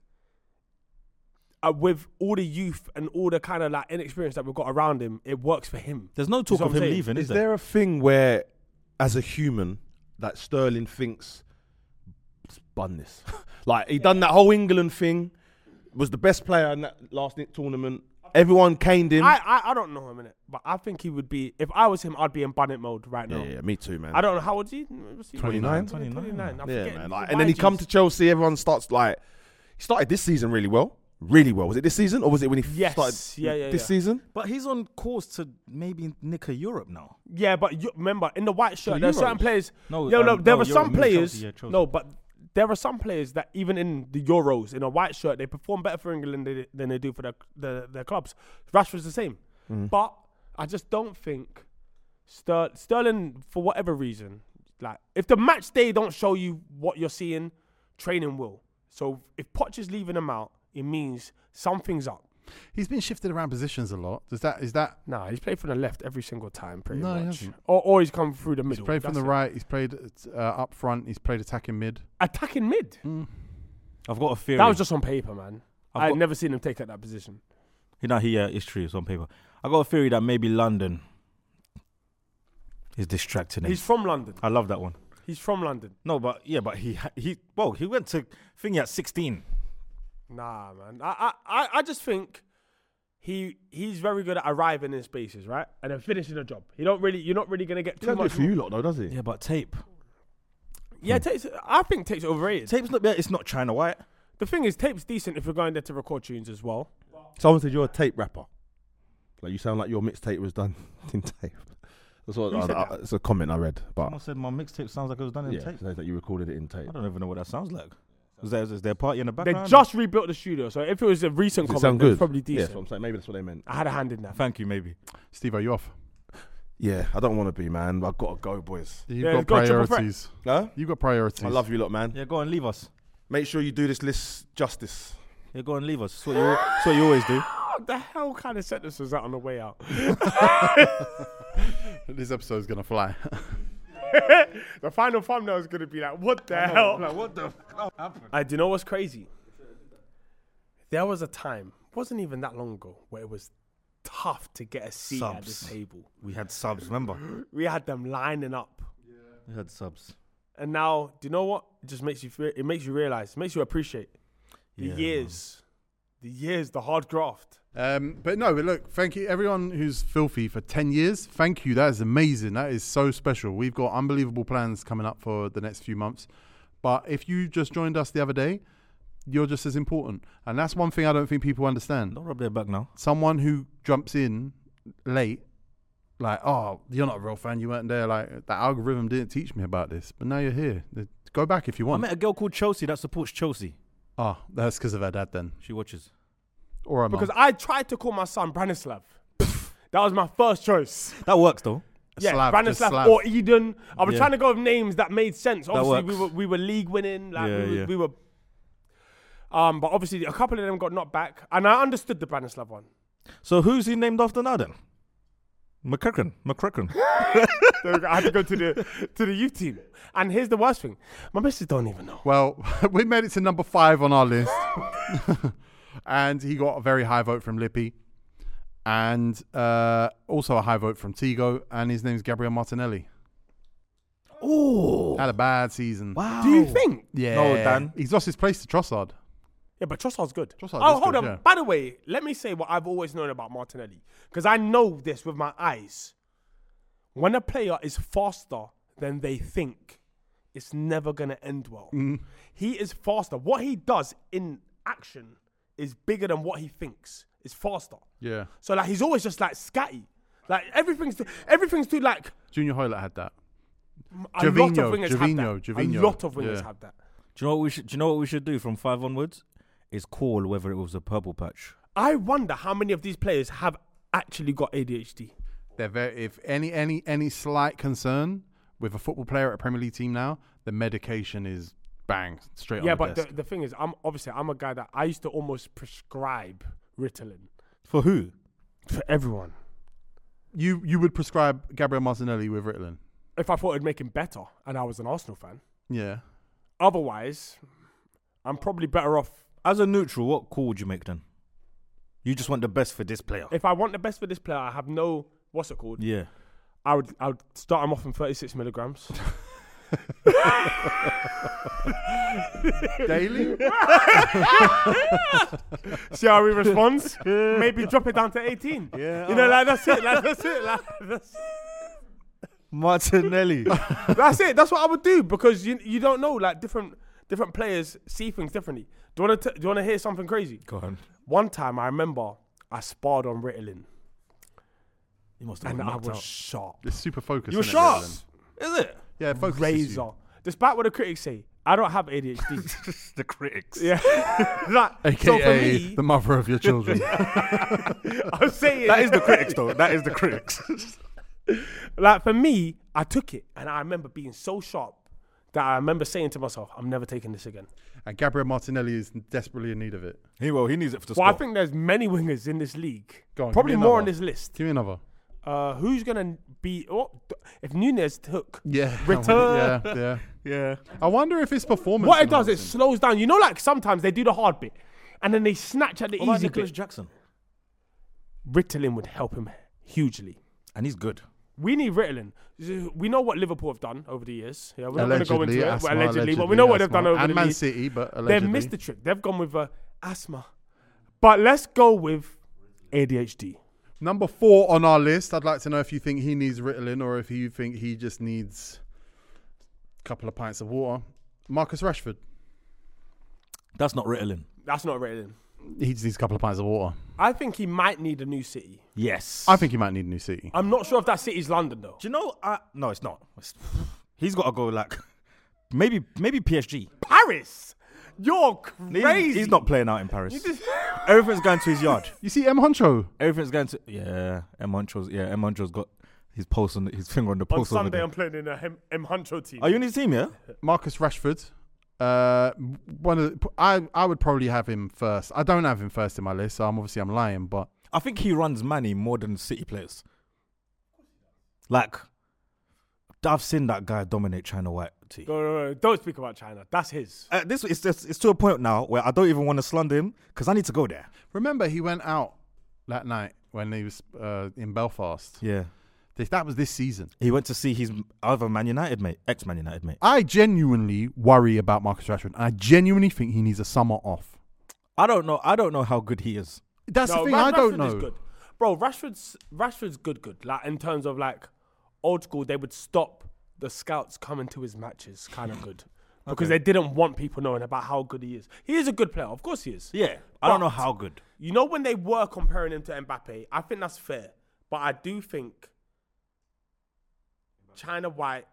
[SPEAKER 4] with all the youth and all the kind of like inexperience that we've got around him, it works for him.
[SPEAKER 6] There's no talk
[SPEAKER 4] what
[SPEAKER 6] of
[SPEAKER 4] I'm
[SPEAKER 6] him
[SPEAKER 4] saying.
[SPEAKER 6] leaving,
[SPEAKER 5] is
[SPEAKER 6] is there?
[SPEAKER 5] there a thing where, as a human, that Sterling thinks, spun this? Like he done that whole England thing, was the best player in that last tournament. Everyone caned him.
[SPEAKER 4] I don't know him in it, but I think he would be. If I was him, I'd be in Bunnet mode right now.
[SPEAKER 5] Yeah, me too, man.
[SPEAKER 4] I don't know how old is he.
[SPEAKER 5] 29.
[SPEAKER 4] 29. I
[SPEAKER 5] Yeah,
[SPEAKER 4] forget
[SPEAKER 5] man.
[SPEAKER 4] his
[SPEAKER 5] Like, and then he
[SPEAKER 4] YGs.
[SPEAKER 5] come to Chelsea. Everyone starts like he started this season really well. Really well. Was it this season or was it when he
[SPEAKER 4] Yes.
[SPEAKER 5] started
[SPEAKER 4] Yeah.
[SPEAKER 5] this season?
[SPEAKER 6] But he's on course to maybe nick a Europe now.
[SPEAKER 4] Yeah, but you, remember in the white shirt,
[SPEAKER 5] The
[SPEAKER 4] there are certain
[SPEAKER 5] Euros?
[SPEAKER 4] players.
[SPEAKER 6] No,
[SPEAKER 4] There
[SPEAKER 6] no,
[SPEAKER 4] are some
[SPEAKER 6] Euro,
[SPEAKER 4] players.
[SPEAKER 6] Chelsea, yeah, Chelsea.
[SPEAKER 4] No, but there are some players that even in the Euros in a white shirt, they perform better for England than they do for their clubs. Rashford's the same, but I just don't think Sterling, for whatever reason, like if the match day don't show you what you're seeing, training will. So if Poch is leaving him out, it means something's up.
[SPEAKER 7] He's been shifted around positions a lot. Is that?
[SPEAKER 4] Nah, he's played from the left every single time, pretty
[SPEAKER 7] No, he
[SPEAKER 4] much.
[SPEAKER 7] hasn't.
[SPEAKER 4] Or he's come through the
[SPEAKER 7] He's
[SPEAKER 4] middle.
[SPEAKER 7] played from
[SPEAKER 4] That's
[SPEAKER 7] the
[SPEAKER 4] it.
[SPEAKER 7] right. He's played up front. He's played attacking mid.
[SPEAKER 4] Attacking mid.
[SPEAKER 6] I've got a theory.
[SPEAKER 4] That was just on paper, man.
[SPEAKER 6] I've
[SPEAKER 4] I've
[SPEAKER 6] got-
[SPEAKER 4] never seen him take up that position.
[SPEAKER 6] It's true. It's on paper. I got a theory that maybe London is distracting him.
[SPEAKER 4] He's from London.
[SPEAKER 6] I love that one.
[SPEAKER 4] He's from London.
[SPEAKER 6] No, but he went to thingy at 16.
[SPEAKER 4] Nah, man. I just think he's very good at arriving in spaces, right? And then finishing a job. You're not really gonna get
[SPEAKER 5] He
[SPEAKER 4] too
[SPEAKER 5] doesn't do it
[SPEAKER 4] much.
[SPEAKER 5] for you lot though, does he?
[SPEAKER 6] Yeah, but tape.
[SPEAKER 4] Yeah, I think Tape's overrated.
[SPEAKER 6] Tape's not. It's not China White.
[SPEAKER 4] The thing is, Tape's decent if you're going there to record tunes as well.
[SPEAKER 5] Someone said you're a tape rapper. Like you sound like your mixtape was done in tape. That's what
[SPEAKER 4] Who said that?
[SPEAKER 5] it's a comment I read. But
[SPEAKER 6] Someone said my mixtape sounds like it was done in
[SPEAKER 5] yeah,
[SPEAKER 6] tape.
[SPEAKER 5] says that you recorded it in tape.
[SPEAKER 6] I don't even know what that sounds like. Is there a party in the
[SPEAKER 4] They
[SPEAKER 6] background?
[SPEAKER 4] just rebuilt the studio, so if it was a recent
[SPEAKER 5] Does it
[SPEAKER 4] comment,
[SPEAKER 5] sound
[SPEAKER 4] it's
[SPEAKER 5] good?
[SPEAKER 4] probably
[SPEAKER 5] Yeah,
[SPEAKER 4] decent.
[SPEAKER 5] that's what I'm saying. Maybe that's what they meant.
[SPEAKER 4] I had a hand in that.
[SPEAKER 6] Thank you, maybe.
[SPEAKER 7] Steve, are you off?
[SPEAKER 5] Yeah, I don't want to be, man. I've got to go, boys.
[SPEAKER 7] You've
[SPEAKER 4] Yeah,
[SPEAKER 7] got
[SPEAKER 4] go triple threat.
[SPEAKER 7] priorities.
[SPEAKER 5] Huh?
[SPEAKER 7] You've got priorities.
[SPEAKER 5] I love you lot, man.
[SPEAKER 6] Yeah, go and leave us.
[SPEAKER 5] Make sure you do this list justice.
[SPEAKER 6] Yeah, go and leave us. That's what you always do.
[SPEAKER 4] What the hell kind of sentence was that on the way out?
[SPEAKER 7] This episode's gonna fly.
[SPEAKER 4] The final thumbnail is going to be like, what the hell?
[SPEAKER 6] Like, what the hell happened?
[SPEAKER 4] Do you know what's crazy? There was a time, wasn't even that long ago, where it was tough to get a seat at this
[SPEAKER 6] Subs.
[SPEAKER 4] table.
[SPEAKER 6] We had subs, remember?
[SPEAKER 4] We had them lining up.
[SPEAKER 6] We had subs.
[SPEAKER 4] And now, do you know what? It just makes you realize, it makes you appreciate the
[SPEAKER 6] Yeah,
[SPEAKER 4] years, the hard graft.
[SPEAKER 7] But look, thank you everyone who's filthy for 10 years. Thank you. That is amazing. That is so special. We've got unbelievable plans coming up for the next few months. But if you just joined us the other day, you're just as important. And that's one thing I don't think people understand.
[SPEAKER 6] Don't rub their back now.
[SPEAKER 7] Someone who jumps in late, like, oh, you're not a real fan. You weren't there. Like, that algorithm didn't teach me about this. But now you're here. Go back if you
[SPEAKER 6] I
[SPEAKER 7] want.
[SPEAKER 6] met a girl called Chelsea that supports Chelsea.
[SPEAKER 7] Oh, that's because of her dad then.
[SPEAKER 6] She watches.
[SPEAKER 7] Or her mum.
[SPEAKER 4] Because I tried to call my son Branislav. That was my first choice.
[SPEAKER 6] That works though.
[SPEAKER 4] Yeah,
[SPEAKER 7] Slav, just
[SPEAKER 4] Branislav
[SPEAKER 7] Slav.
[SPEAKER 4] or Eden. I was
[SPEAKER 6] Yeah.
[SPEAKER 4] trying to go with names that made sense. Obviously,
[SPEAKER 6] works.
[SPEAKER 4] we were league winning. Like
[SPEAKER 6] Yeah,
[SPEAKER 4] we were. But obviously, a couple of them got knocked back, and I understood the Branislav one.
[SPEAKER 6] So who's he named after now then? McCracken.
[SPEAKER 4] So I had to go to the youth team. And here's the worst thing: my missus don't even know.
[SPEAKER 7] Well, we made it to number 5 on our list. And he got a very high vote from Lippi. And also a high vote from Tigo. And his name's Gabriel Martinelli.
[SPEAKER 6] Oh.
[SPEAKER 7] Had a bad season.
[SPEAKER 6] Wow.
[SPEAKER 4] Do you think?
[SPEAKER 7] Yeah.
[SPEAKER 6] No, Dan.
[SPEAKER 7] He's lost his place to Trossard.
[SPEAKER 4] Yeah, but Trossard's good.
[SPEAKER 7] Trossard
[SPEAKER 4] oh,
[SPEAKER 7] is
[SPEAKER 4] hold
[SPEAKER 7] good,
[SPEAKER 4] on.
[SPEAKER 7] yeah.
[SPEAKER 4] By the way, let me say what I've always known about Martinelli. Because I know this with my eyes. When a player is faster than they think, it's never going to end well. He is faster. What he does in action is bigger than what he thinks. It's faster.
[SPEAKER 7] Yeah.
[SPEAKER 4] So, like, he's always just, like, scatty. Like, everything's too, like,
[SPEAKER 7] Junior Hoylett had that.
[SPEAKER 4] a lot of
[SPEAKER 7] Gervinho,
[SPEAKER 4] wingers have that.
[SPEAKER 7] Gervinho.
[SPEAKER 4] A lot of wingers
[SPEAKER 7] Yeah.
[SPEAKER 4] have that.
[SPEAKER 6] Do you know what we should do from 5 onwards? Is call whether it was a purple patch.
[SPEAKER 4] I wonder how many of these players have actually got ADHD.
[SPEAKER 7] They're very, if any slight concern with a football player at a Premier League team now, the medication is bang straight
[SPEAKER 4] Yeah,
[SPEAKER 7] on the
[SPEAKER 4] but
[SPEAKER 7] desk.
[SPEAKER 4] the thing is, I'm a guy that I used to almost prescribe Ritalin
[SPEAKER 6] For who?
[SPEAKER 4] for everyone
[SPEAKER 7] You would prescribe Gabriel Martinelli with Ritalin?
[SPEAKER 4] if I thought it'd make him better, and I was an Arsenal fan.
[SPEAKER 7] Yeah.
[SPEAKER 4] Otherwise, I'm probably better off.
[SPEAKER 6] As a neutral, what call would you make then? You just want the best for this player.
[SPEAKER 4] If I want the best for this player, I have no what's it called. I would start him off in 36 milligrams.
[SPEAKER 7] Daily?
[SPEAKER 4] See how he responds? Maybe drop it down to 18.
[SPEAKER 6] Yeah,
[SPEAKER 4] You know, like that's it. Like that's it. Like that's
[SPEAKER 6] Martinelli.
[SPEAKER 4] That's it. That's what I would do because you don't know. Like different players see things differently. Do you want to hear something crazy?
[SPEAKER 6] Go on.
[SPEAKER 4] One time I remember I sparred on Ritalin
[SPEAKER 6] You must have
[SPEAKER 4] and
[SPEAKER 6] got
[SPEAKER 4] I
[SPEAKER 6] knocked
[SPEAKER 4] was
[SPEAKER 6] out.
[SPEAKER 4] sharp.
[SPEAKER 7] It's super focused.
[SPEAKER 6] You were
[SPEAKER 7] innit,
[SPEAKER 6] sharp.
[SPEAKER 7] Ritalin?
[SPEAKER 6] Is it?
[SPEAKER 7] Yeah, it focuses
[SPEAKER 4] Razor.
[SPEAKER 7] you.
[SPEAKER 4] Despite what the critics say, I don't have ADHD.
[SPEAKER 6] The critics.
[SPEAKER 4] Yeah. Like,
[SPEAKER 7] AKA
[SPEAKER 4] so for me,
[SPEAKER 7] the mother of your children.
[SPEAKER 4] I'm saying
[SPEAKER 6] That is the critics, though. That is the critics.
[SPEAKER 4] like for me, I took it and I remember being so sharp that I remember saying to myself, I'm never taking this again.
[SPEAKER 7] And Gabriel Martinelli is desperately in need of it.
[SPEAKER 6] He needs it for the
[SPEAKER 4] Well, I
[SPEAKER 6] score.
[SPEAKER 4] think there's many wingers in this league.
[SPEAKER 7] Go on,
[SPEAKER 4] Probably
[SPEAKER 7] give me
[SPEAKER 4] more on
[SPEAKER 7] another.
[SPEAKER 4] this list.
[SPEAKER 7] Give me another.
[SPEAKER 4] Who's gonna be? If Nunez took?
[SPEAKER 7] Yeah.
[SPEAKER 4] Ritter.
[SPEAKER 7] Yeah.
[SPEAKER 6] Yeah.
[SPEAKER 7] I wonder if his performance.
[SPEAKER 4] What it does, it
[SPEAKER 7] enhancing.
[SPEAKER 4] slows down. You know, like sometimes they do the hard bit, and then they snatch at the
[SPEAKER 6] What about
[SPEAKER 4] easy
[SPEAKER 6] Nicholas
[SPEAKER 4] bit.
[SPEAKER 6] Jackson?
[SPEAKER 4] Ritalin would help him hugely.
[SPEAKER 6] And he's good.
[SPEAKER 4] We need Ritalin. We know what Liverpool have done over the years. Yeah, we're not going to go into it.
[SPEAKER 7] Asthma,
[SPEAKER 4] Allegedly, but we know what they've done over
[SPEAKER 7] and
[SPEAKER 4] the
[SPEAKER 7] Man
[SPEAKER 4] years.
[SPEAKER 7] City, but
[SPEAKER 4] They've
[SPEAKER 7] allegedly.
[SPEAKER 4] missed the trick. They've gone with asthma. But let's go with ADHD.
[SPEAKER 7] Number 4 on our list. I'd like to know if you think he needs Ritalin or if you think he just needs a couple of pints of water. Marcus Rashford.
[SPEAKER 6] That's not Ritalin.
[SPEAKER 4] That's not Ritalin.
[SPEAKER 7] He just needs a couple of pints of water.
[SPEAKER 4] I think he might need a new city.
[SPEAKER 6] Yes.
[SPEAKER 7] I think he might need a new city.
[SPEAKER 4] I'm not sure if that city's London though.
[SPEAKER 6] Do you know? No, it's not. He's got to go like maybe PSG.
[SPEAKER 4] Paris. You're crazy.
[SPEAKER 6] He's not playing out in Paris. Everything's going to his yard.
[SPEAKER 7] You see M. Honcho?
[SPEAKER 6] Everything's going to M. Honcho's got his finger on the
[SPEAKER 4] On
[SPEAKER 6] post over
[SPEAKER 4] Sunday,
[SPEAKER 6] there.
[SPEAKER 4] I'm playing in a M. Huncho team.
[SPEAKER 6] Are you in his team? Yeah.
[SPEAKER 7] Marcus Rashford. I would probably have him first. I don't have him first in my list, so I'm lying, but
[SPEAKER 6] I think he runs Manny more than City players. Like, I've seen that guy dominate China White team.
[SPEAKER 4] No, don't speak about China. That's his.
[SPEAKER 6] It's to a point now where I don't even want to slander him because I need to go there.
[SPEAKER 7] remember he went out that night when he was in Belfast.
[SPEAKER 6] Yeah.
[SPEAKER 7] That was this season.
[SPEAKER 6] He went to see his other Man United mate, ex-Man United mate.
[SPEAKER 7] I genuinely worry about Marcus Rashford. I genuinely think he needs a summer off.
[SPEAKER 6] I don't know how good he is.
[SPEAKER 7] That's
[SPEAKER 4] No,
[SPEAKER 7] the thing. I don't
[SPEAKER 4] Rashford
[SPEAKER 7] know.
[SPEAKER 4] is good. Bro, Rashford's good. Like in terms of like old school, they would stop the scouts coming to his matches. Kind of good. Because they didn't want people knowing about how good he is. He is a good player. Of course he is.
[SPEAKER 6] Yeah. I don't know
[SPEAKER 4] But-
[SPEAKER 6] how good.
[SPEAKER 4] You know when they were comparing him to Mbappe, I think that's fair. But I do think China White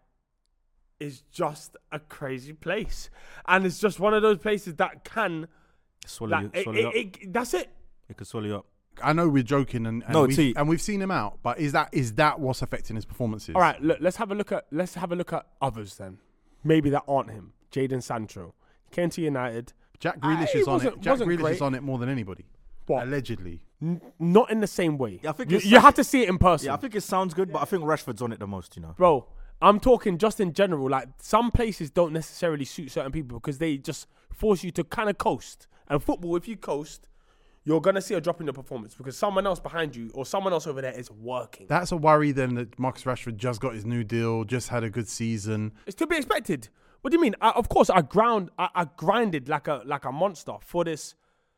[SPEAKER 4] is just a crazy place. And it's just one of those places that can...
[SPEAKER 6] Swallow
[SPEAKER 4] Like,
[SPEAKER 6] you up.
[SPEAKER 4] that's it.
[SPEAKER 6] It could swallow you up.
[SPEAKER 7] I know we're joking and
[SPEAKER 6] No, T.
[SPEAKER 7] we've seen him out, but is that what's affecting his performances?
[SPEAKER 4] All right, look, let's have a look at others then. Maybe that aren't him. Jadon Sancho. Came to United.
[SPEAKER 7] Jack Grealish
[SPEAKER 4] He
[SPEAKER 7] is on it.
[SPEAKER 4] wasn't-
[SPEAKER 7] Jack
[SPEAKER 4] wasn't
[SPEAKER 7] Grealish
[SPEAKER 4] great.
[SPEAKER 7] is on it more than anybody.
[SPEAKER 4] What?
[SPEAKER 7] Allegedly.
[SPEAKER 4] Not in the same way.
[SPEAKER 6] Yeah, I think
[SPEAKER 4] you,
[SPEAKER 6] it's-
[SPEAKER 4] you have to see it in person.
[SPEAKER 6] Yeah, I think it sounds good, but I think Rashford's on it the most, you know.
[SPEAKER 4] Bro, I'm talking just in general. Like, some places don't necessarily suit certain people because they just force you to kind of coast. And football, if you coast, you're going to see a drop in your performance because someone else behind you or someone else over there is working.
[SPEAKER 7] That's a worry then that Marcus Rashford just got his new deal, just had a good season.
[SPEAKER 4] It's to be expected. What do you mean? Of course, I grinded like a monster for this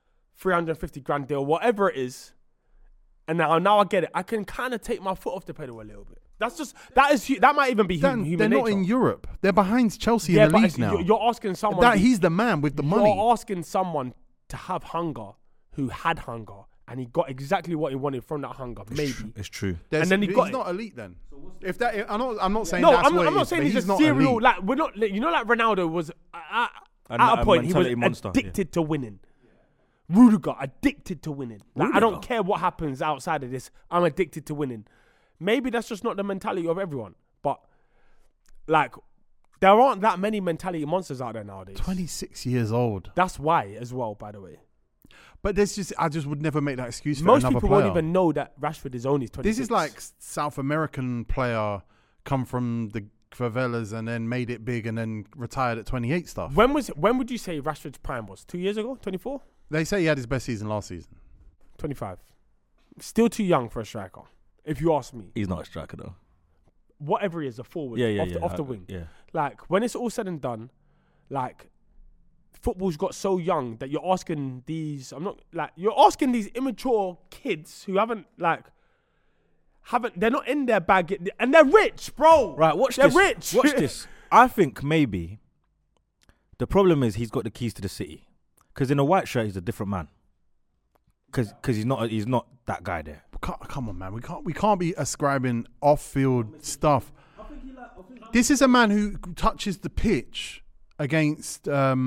[SPEAKER 4] 350 grand deal, whatever it is. And now I get it. I can kind of take my foot off the pedal a little bit. That might even be
[SPEAKER 7] Dan,
[SPEAKER 4] human
[SPEAKER 7] they're
[SPEAKER 4] nature.
[SPEAKER 7] not in Europe. They're behind Chelsea
[SPEAKER 4] Yeah,
[SPEAKER 7] in the
[SPEAKER 4] but
[SPEAKER 7] league now.
[SPEAKER 4] you're asking someone.
[SPEAKER 7] That he's the man with the money.
[SPEAKER 4] You're asking someone to have hunger who had hunger and he got exactly what he wanted from that hunger. Maybe.
[SPEAKER 6] It's true.
[SPEAKER 7] There's-
[SPEAKER 4] and then he
[SPEAKER 7] he's
[SPEAKER 4] got it.
[SPEAKER 7] not elite then. If that, I'm not saying
[SPEAKER 4] No,
[SPEAKER 7] that's
[SPEAKER 4] I'm
[SPEAKER 7] what it
[SPEAKER 4] not
[SPEAKER 7] is,
[SPEAKER 4] saying
[SPEAKER 7] but
[SPEAKER 4] he's a
[SPEAKER 7] not
[SPEAKER 4] serial.
[SPEAKER 7] elite.
[SPEAKER 4] Like we're not. You know, like Ronaldo was at
[SPEAKER 6] A
[SPEAKER 4] a point he was
[SPEAKER 6] mentality monster,
[SPEAKER 4] addicted to winning. Rudiger addicted to winning. Like, I don't care what happens outside of this. I'm addicted to winning. Maybe that's just not the mentality of everyone. But like, there aren't that many mentality monsters out there nowadays.
[SPEAKER 7] 26 years old.
[SPEAKER 4] That's why, as well. By the way,
[SPEAKER 7] But I just would never make that excuse for
[SPEAKER 4] most
[SPEAKER 7] another
[SPEAKER 4] people
[SPEAKER 7] player.
[SPEAKER 4] won't even know that Rashford is only 26.
[SPEAKER 7] This is like South American player come from the favelas and then made it big and then retired at 28 stuff.
[SPEAKER 4] When would you say Rashford's prime was? 2 years ago? 24?
[SPEAKER 7] They say he had his best season last season.
[SPEAKER 4] 25. Still too young for a striker, if you ask me.
[SPEAKER 6] He's not a striker, though.
[SPEAKER 4] Whatever he is, a forward, off the wing.
[SPEAKER 6] Yeah.
[SPEAKER 4] Like, when it's all said and done, like football's got so young that you're asking these. You're asking these immature kids who they're not in their bag yet, and they're rich, bro.
[SPEAKER 6] Right, watch
[SPEAKER 4] they're
[SPEAKER 6] this.
[SPEAKER 4] rich.
[SPEAKER 6] Watch this. I think maybe the problem is he's got the keys to the city. Because in a white shirt, he's a different man. Because he's not that guy there.
[SPEAKER 7] Come on, man. We can't be ascribing off-field stuff. This is a man who touches the pitch against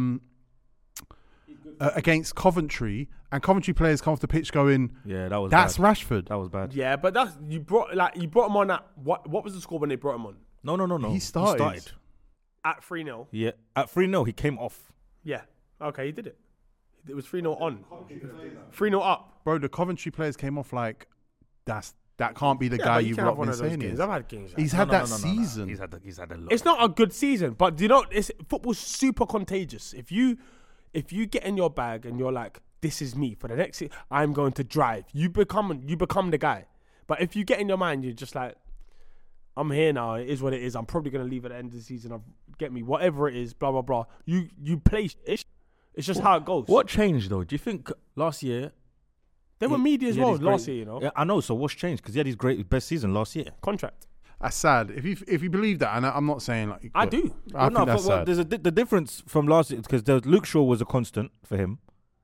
[SPEAKER 7] Coventry, and Coventry players come off the pitch going,
[SPEAKER 6] Yeah, that was
[SPEAKER 7] that's
[SPEAKER 6] bad.
[SPEAKER 7] Rashford.
[SPEAKER 6] That was bad.
[SPEAKER 4] Yeah, but you brought him on at what was the score when they brought him on?
[SPEAKER 6] No.
[SPEAKER 7] He started.
[SPEAKER 4] At 3-0.
[SPEAKER 6] Yeah, at 3-0, he came off.
[SPEAKER 4] Yeah. Okay, he did it. It was 3-0 on. 3-0 up.
[SPEAKER 7] Bro, the Coventry players came off like, that can't be the guy you've not been saying is.
[SPEAKER 4] I've had games.
[SPEAKER 7] He's had that season.
[SPEAKER 6] He's had a lot.
[SPEAKER 4] It's not a good season, but do you know, football's super contagious. If you get in your bag and you're like, this is me for the next season, I'm going to drive. You become the guy. But if you get in your mind, you're just like, I'm here now. It is what it is. I'm probably going to leave at the end of the season. Get me whatever it is. Blah blah blah. You play ish. It's just how it goes.
[SPEAKER 6] What changed though? Do you think last year
[SPEAKER 4] they were media as well last year? You know.
[SPEAKER 6] Yeah, I know. So what's changed? Because he had his best season last year.
[SPEAKER 4] Contract.
[SPEAKER 7] That's sad. If you believe that, and I'm not saying like
[SPEAKER 4] I do.
[SPEAKER 7] I think that's sad.
[SPEAKER 6] There's the difference from last year because Luke Shaw was a constant for him.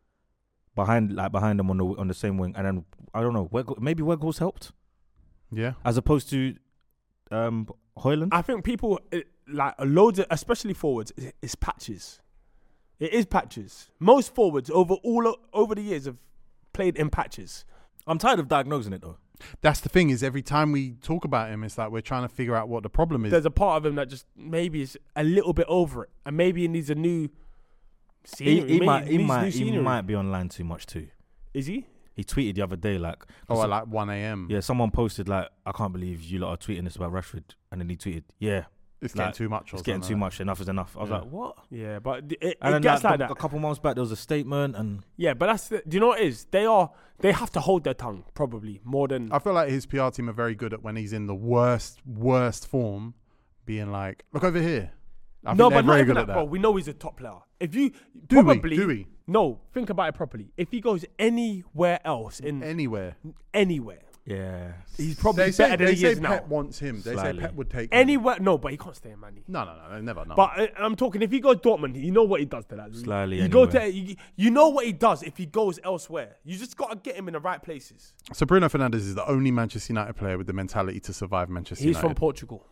[SPEAKER 6] Behind him on the same wing, and then I don't know maybe Weghorst helped.
[SPEAKER 7] Yeah.
[SPEAKER 6] As opposed to Højlund.
[SPEAKER 4] I think people loads of, especially forwards, is patches. It is patches. Most forwards over the years have played in patches.
[SPEAKER 6] I'm tired of diagnosing it though.
[SPEAKER 7] That's the thing is every time we talk about him, it's like we're trying to figure out what the problem is.
[SPEAKER 4] There's a part of him that just maybe is a little bit over it, and maybe he needs a new scenery.
[SPEAKER 6] He might be online too much too.
[SPEAKER 4] Is he?
[SPEAKER 6] He tweeted the other day
[SPEAKER 7] at like 1 a.m.
[SPEAKER 6] Yeah, someone posted like, I can't believe you lot are tweeting this about Rashford, and then he tweeted, yeah.
[SPEAKER 7] It's getting too much.
[SPEAKER 6] It's getting too much. Enough is enough. I was like, what?
[SPEAKER 4] Yeah, but it
[SPEAKER 6] and then
[SPEAKER 4] gets like that.
[SPEAKER 6] A couple months back, there was a statement, and
[SPEAKER 4] yeah, but do you know what it is? They have to hold their tongue probably more than.
[SPEAKER 7] I feel like his PR team are very good at when he's in the worst form, being like, look over here. I think they're very good at that.
[SPEAKER 4] Bro, we know he's a top player. If you
[SPEAKER 7] do we?
[SPEAKER 4] No, think about it properly. If he goes anywhere else anywhere.
[SPEAKER 6] Yeah,
[SPEAKER 4] he's probably better than he is now.
[SPEAKER 7] Pep wants him. They say Pep would take
[SPEAKER 4] anywhere. No, but he can't stay in Man U.
[SPEAKER 7] No, never. No.
[SPEAKER 4] But I'm talking if he goes Dortmund, you know what he does to that.
[SPEAKER 6] Slightly.
[SPEAKER 4] You know what he does if he goes elsewhere. You just got to get him in the right places.
[SPEAKER 7] So Bruno Fernandes is the only Manchester United player with the mentality to survive Manchester United.
[SPEAKER 4] He's from Portugal.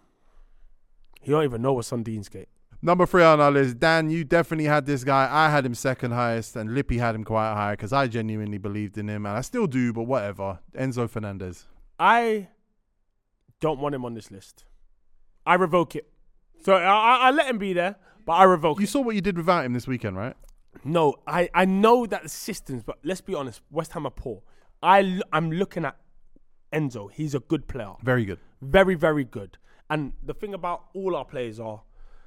[SPEAKER 4] He don't even know what's on Deansgate.
[SPEAKER 7] Number 3 on our list, Dan, you definitely had this guy. I had him second highest, and Lippy had him quite high because I genuinely believed in him, and I still do, but whatever. Enzo Fernandez.
[SPEAKER 4] I don't want him on this list. I revoke it. So I let him be there, but I revoke it.
[SPEAKER 7] You saw what you did without him this weekend, right?
[SPEAKER 4] No, I know that the systems, but let's be honest, West Ham are poor. I'm looking at Enzo. He's a good player.
[SPEAKER 7] Very good.
[SPEAKER 4] Very, very good. And the thing about all our players are,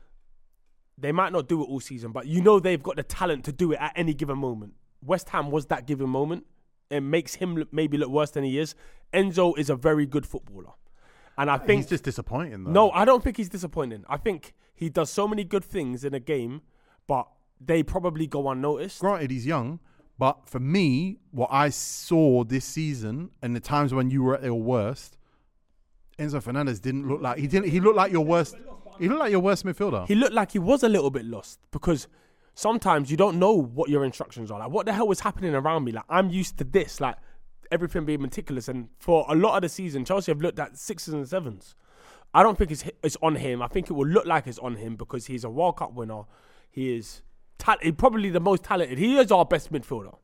[SPEAKER 4] they might not do it all season, but you know they've got the talent to do it at any given moment. West Ham was that given moment. It makes him maybe look worse than he is. Enzo is a very good footballer. And I think
[SPEAKER 7] he's just disappointing, though.
[SPEAKER 4] No, I don't think he's disappointing. I think he does so many good things in a game, but they probably go unnoticed.
[SPEAKER 7] Granted, he's young, but for me, what I saw this season and the times when you were at your worst, Enzo Fernandez didn't look like he looked like your worst. He looked like your worst midfielder.
[SPEAKER 4] He looked like he was a little bit lost because sometimes you don't know what your instructions are. Like, what the hell was happening around me? Like, I'm used to this, like everything being meticulous. And for a lot of the season, Chelsea have looked at 6s and 7s. I don't think it's on him. I think it will look like it's on him because he's a World Cup winner. He is probably the most talented. He is our best midfielder.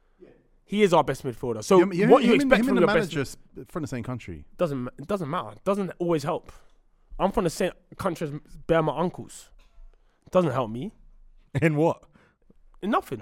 [SPEAKER 4] He is our best midfielder. So what you expect from your best?
[SPEAKER 7] From the same country.
[SPEAKER 4] It doesn't matter. It doesn't always help. I'm from the same country as bear my uncles. It doesn't help me.
[SPEAKER 6] In what?
[SPEAKER 4] In nothing.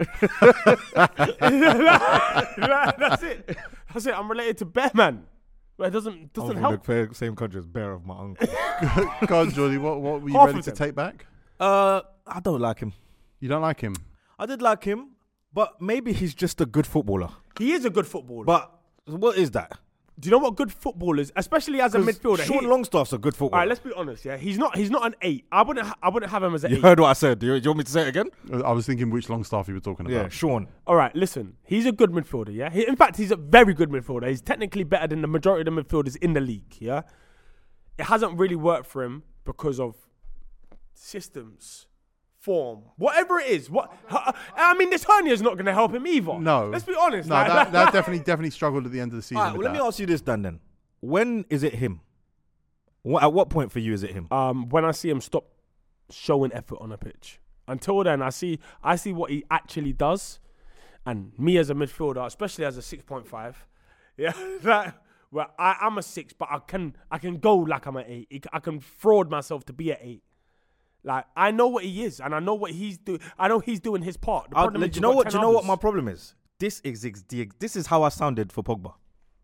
[SPEAKER 4] That's it. I'm related to Bear Man. But it doesn't help.
[SPEAKER 8] The same country as bear of my uncle.
[SPEAKER 7] Go on, Jordy. What were you ready to take back?
[SPEAKER 6] I don't like him.
[SPEAKER 7] You don't like him?
[SPEAKER 6] I did like him, but maybe he's just a good footballer.
[SPEAKER 4] He is a good footballer.
[SPEAKER 6] But what is that?
[SPEAKER 4] Do you know what good footballers, especially as a midfielder?
[SPEAKER 6] Sean Longstaff's a good footballer.
[SPEAKER 4] All right, let's be honest. Yeah, he's not an 8. I wouldn't have him as an
[SPEAKER 6] You
[SPEAKER 4] 8.
[SPEAKER 6] heard what I said. Do you want me to say it again?
[SPEAKER 7] I was thinking which Longstaff you were talking about.
[SPEAKER 6] Yeah, Sean.
[SPEAKER 4] All right, listen. He's a good midfielder. Yeah, in fact, he's a very good midfielder. He's technically better than the majority of the midfielders in the league. Yeah, it hasn't really worked for him because of systems, form, whatever it is. I mean, this hernia is not going to help him either.
[SPEAKER 7] No.
[SPEAKER 4] Let's be honest.
[SPEAKER 7] No, that definitely struggled at the end of the season.
[SPEAKER 6] All right, well, let me ask you this, Dan, then. When is it him? At what point for you is it him?
[SPEAKER 4] When I see him stop showing effort on a pitch. Until then, I see what he actually does. And me as a midfielder, especially as a 6.5, yeah, I'm a 6, but I can go like I'm an 8. I can fraud myself to be an 8. Like, I know what he is, and I know what he's doing. I know he's doing his part. The problem is
[SPEAKER 6] do you know what my problem is? This is how I sounded for Pogba.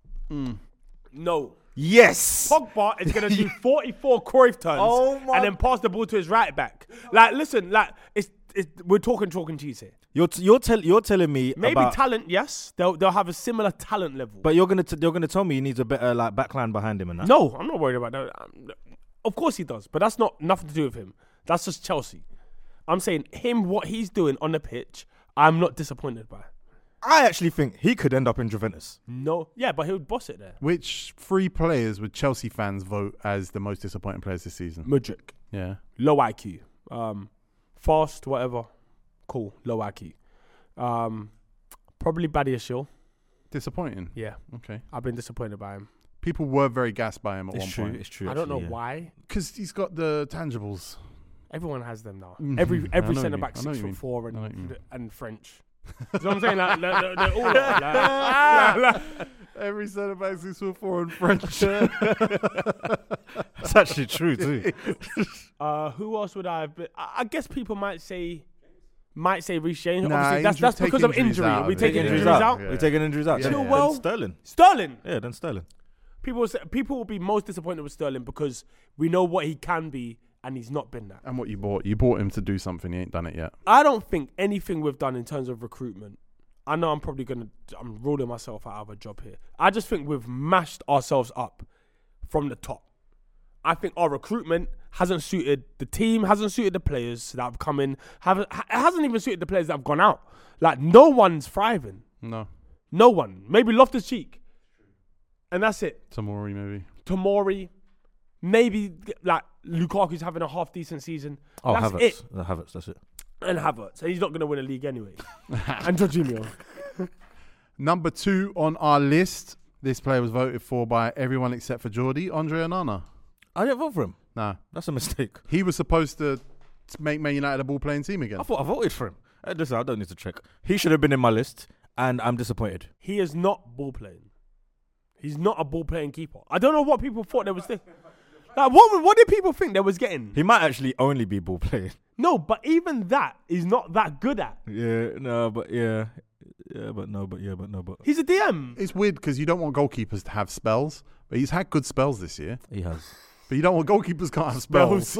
[SPEAKER 4] No.
[SPEAKER 6] Yes.
[SPEAKER 4] Pogba is going to do 44 Cruyff turns and then pass the ball to his right back. Like, listen, like we're talking chalk and cheese here.
[SPEAKER 6] You're telling me
[SPEAKER 4] Maybe
[SPEAKER 6] about
[SPEAKER 4] talent, yes. They'll have a similar talent level.
[SPEAKER 6] But you're gonna tell me he needs a better like backline behind him and that.
[SPEAKER 4] No, I'm not worried about that. Of course he does, but that's nothing to do with him. That's just Chelsea. I'm saying what he's doing on the pitch, I'm not disappointed by.
[SPEAKER 6] I actually think he could end up in Juventus.
[SPEAKER 4] No, yeah, but he would boss it there.
[SPEAKER 7] Which 3 players would Chelsea fans vote as the most disappointing players this season?
[SPEAKER 4] Mudryk.
[SPEAKER 7] Yeah.
[SPEAKER 4] Low IQ. Fast, whatever. Cool. Low IQ. Probably Badiashile.
[SPEAKER 7] Disappointing?
[SPEAKER 4] Yeah.
[SPEAKER 7] Okay.
[SPEAKER 4] I've been disappointed by him.
[SPEAKER 7] People were very gassed by him at one point.
[SPEAKER 6] It's true.
[SPEAKER 4] I don't know why.
[SPEAKER 7] Because he's got the tangibles.
[SPEAKER 4] Everyone has them now.
[SPEAKER 7] Mhm.
[SPEAKER 4] Every
[SPEAKER 7] I know
[SPEAKER 4] centre
[SPEAKER 7] what
[SPEAKER 4] back
[SPEAKER 7] you mean.
[SPEAKER 4] 6'4" and French. You know what I'm saying? Like, they're all like,
[SPEAKER 7] Every centre back 6'4" and French.
[SPEAKER 6] It's actually true too.
[SPEAKER 4] Who else would I have been? I guess people might say Reece James.
[SPEAKER 7] Nah,
[SPEAKER 4] Obviously, that's because of injury.
[SPEAKER 7] out,
[SPEAKER 4] We
[SPEAKER 7] mate.
[SPEAKER 4] taking
[SPEAKER 7] Yeah.
[SPEAKER 4] injuries out.
[SPEAKER 6] We're taking injuries out.
[SPEAKER 7] Yeah.
[SPEAKER 6] Then
[SPEAKER 4] Chilwell.
[SPEAKER 6] Sterling.
[SPEAKER 4] Sterling.
[SPEAKER 6] Yeah, then Sterling.
[SPEAKER 4] People will be most disappointed with Sterling because we know what he can be and he's not been that.
[SPEAKER 7] And what you bought? You bought him to do something. He ain't done it yet.
[SPEAKER 4] I don't think anything we've done in terms of recruitment. I know I'm ruling myself out of a job here. I just think we've mashed ourselves up from the top. I think our recruitment hasn't suited the team, hasn't suited the players that have come in, it hasn't even suited the players that have gone out. Like, no one's thriving.
[SPEAKER 7] No.
[SPEAKER 4] No one. Maybe Loftus-Cheek. And that's it.
[SPEAKER 7] Tomori maybe.
[SPEAKER 4] Tomori. Maybe, like, Lukaku's having a half-decent season.
[SPEAKER 6] Oh,
[SPEAKER 4] that's
[SPEAKER 6] Havertz.
[SPEAKER 4] it.
[SPEAKER 6] Havertz, that's it.
[SPEAKER 4] And Havertz. And he's not going to win a league anyway. And Jorginho.
[SPEAKER 7] Number 2 on our list. This player was voted for by everyone except for Geordie, Andre Onana.
[SPEAKER 6] I didn't vote for him.
[SPEAKER 7] Nah.
[SPEAKER 6] That's a mistake.
[SPEAKER 7] He was supposed to make Man United a ball-playing team again.
[SPEAKER 6] I thought I voted for him. Listen, I don't need to check. He should have been in my list, and I'm disappointed.
[SPEAKER 4] He is not ball-playing. He's not a ball-playing keeper. I don't know what people thought they was doing. Like, what did people think they was getting?
[SPEAKER 6] He might actually only be ball playing.
[SPEAKER 4] No, but even that he's not that good at.
[SPEAKER 6] Yeah, no, but yeah. Yeah, but no, but yeah, but no, but.
[SPEAKER 4] He's a DM.
[SPEAKER 7] It's weird because you don't want goalkeepers to have spells, but he's had good spells this year.
[SPEAKER 6] He has.
[SPEAKER 7] But you don't want goalkeepers can't have spells.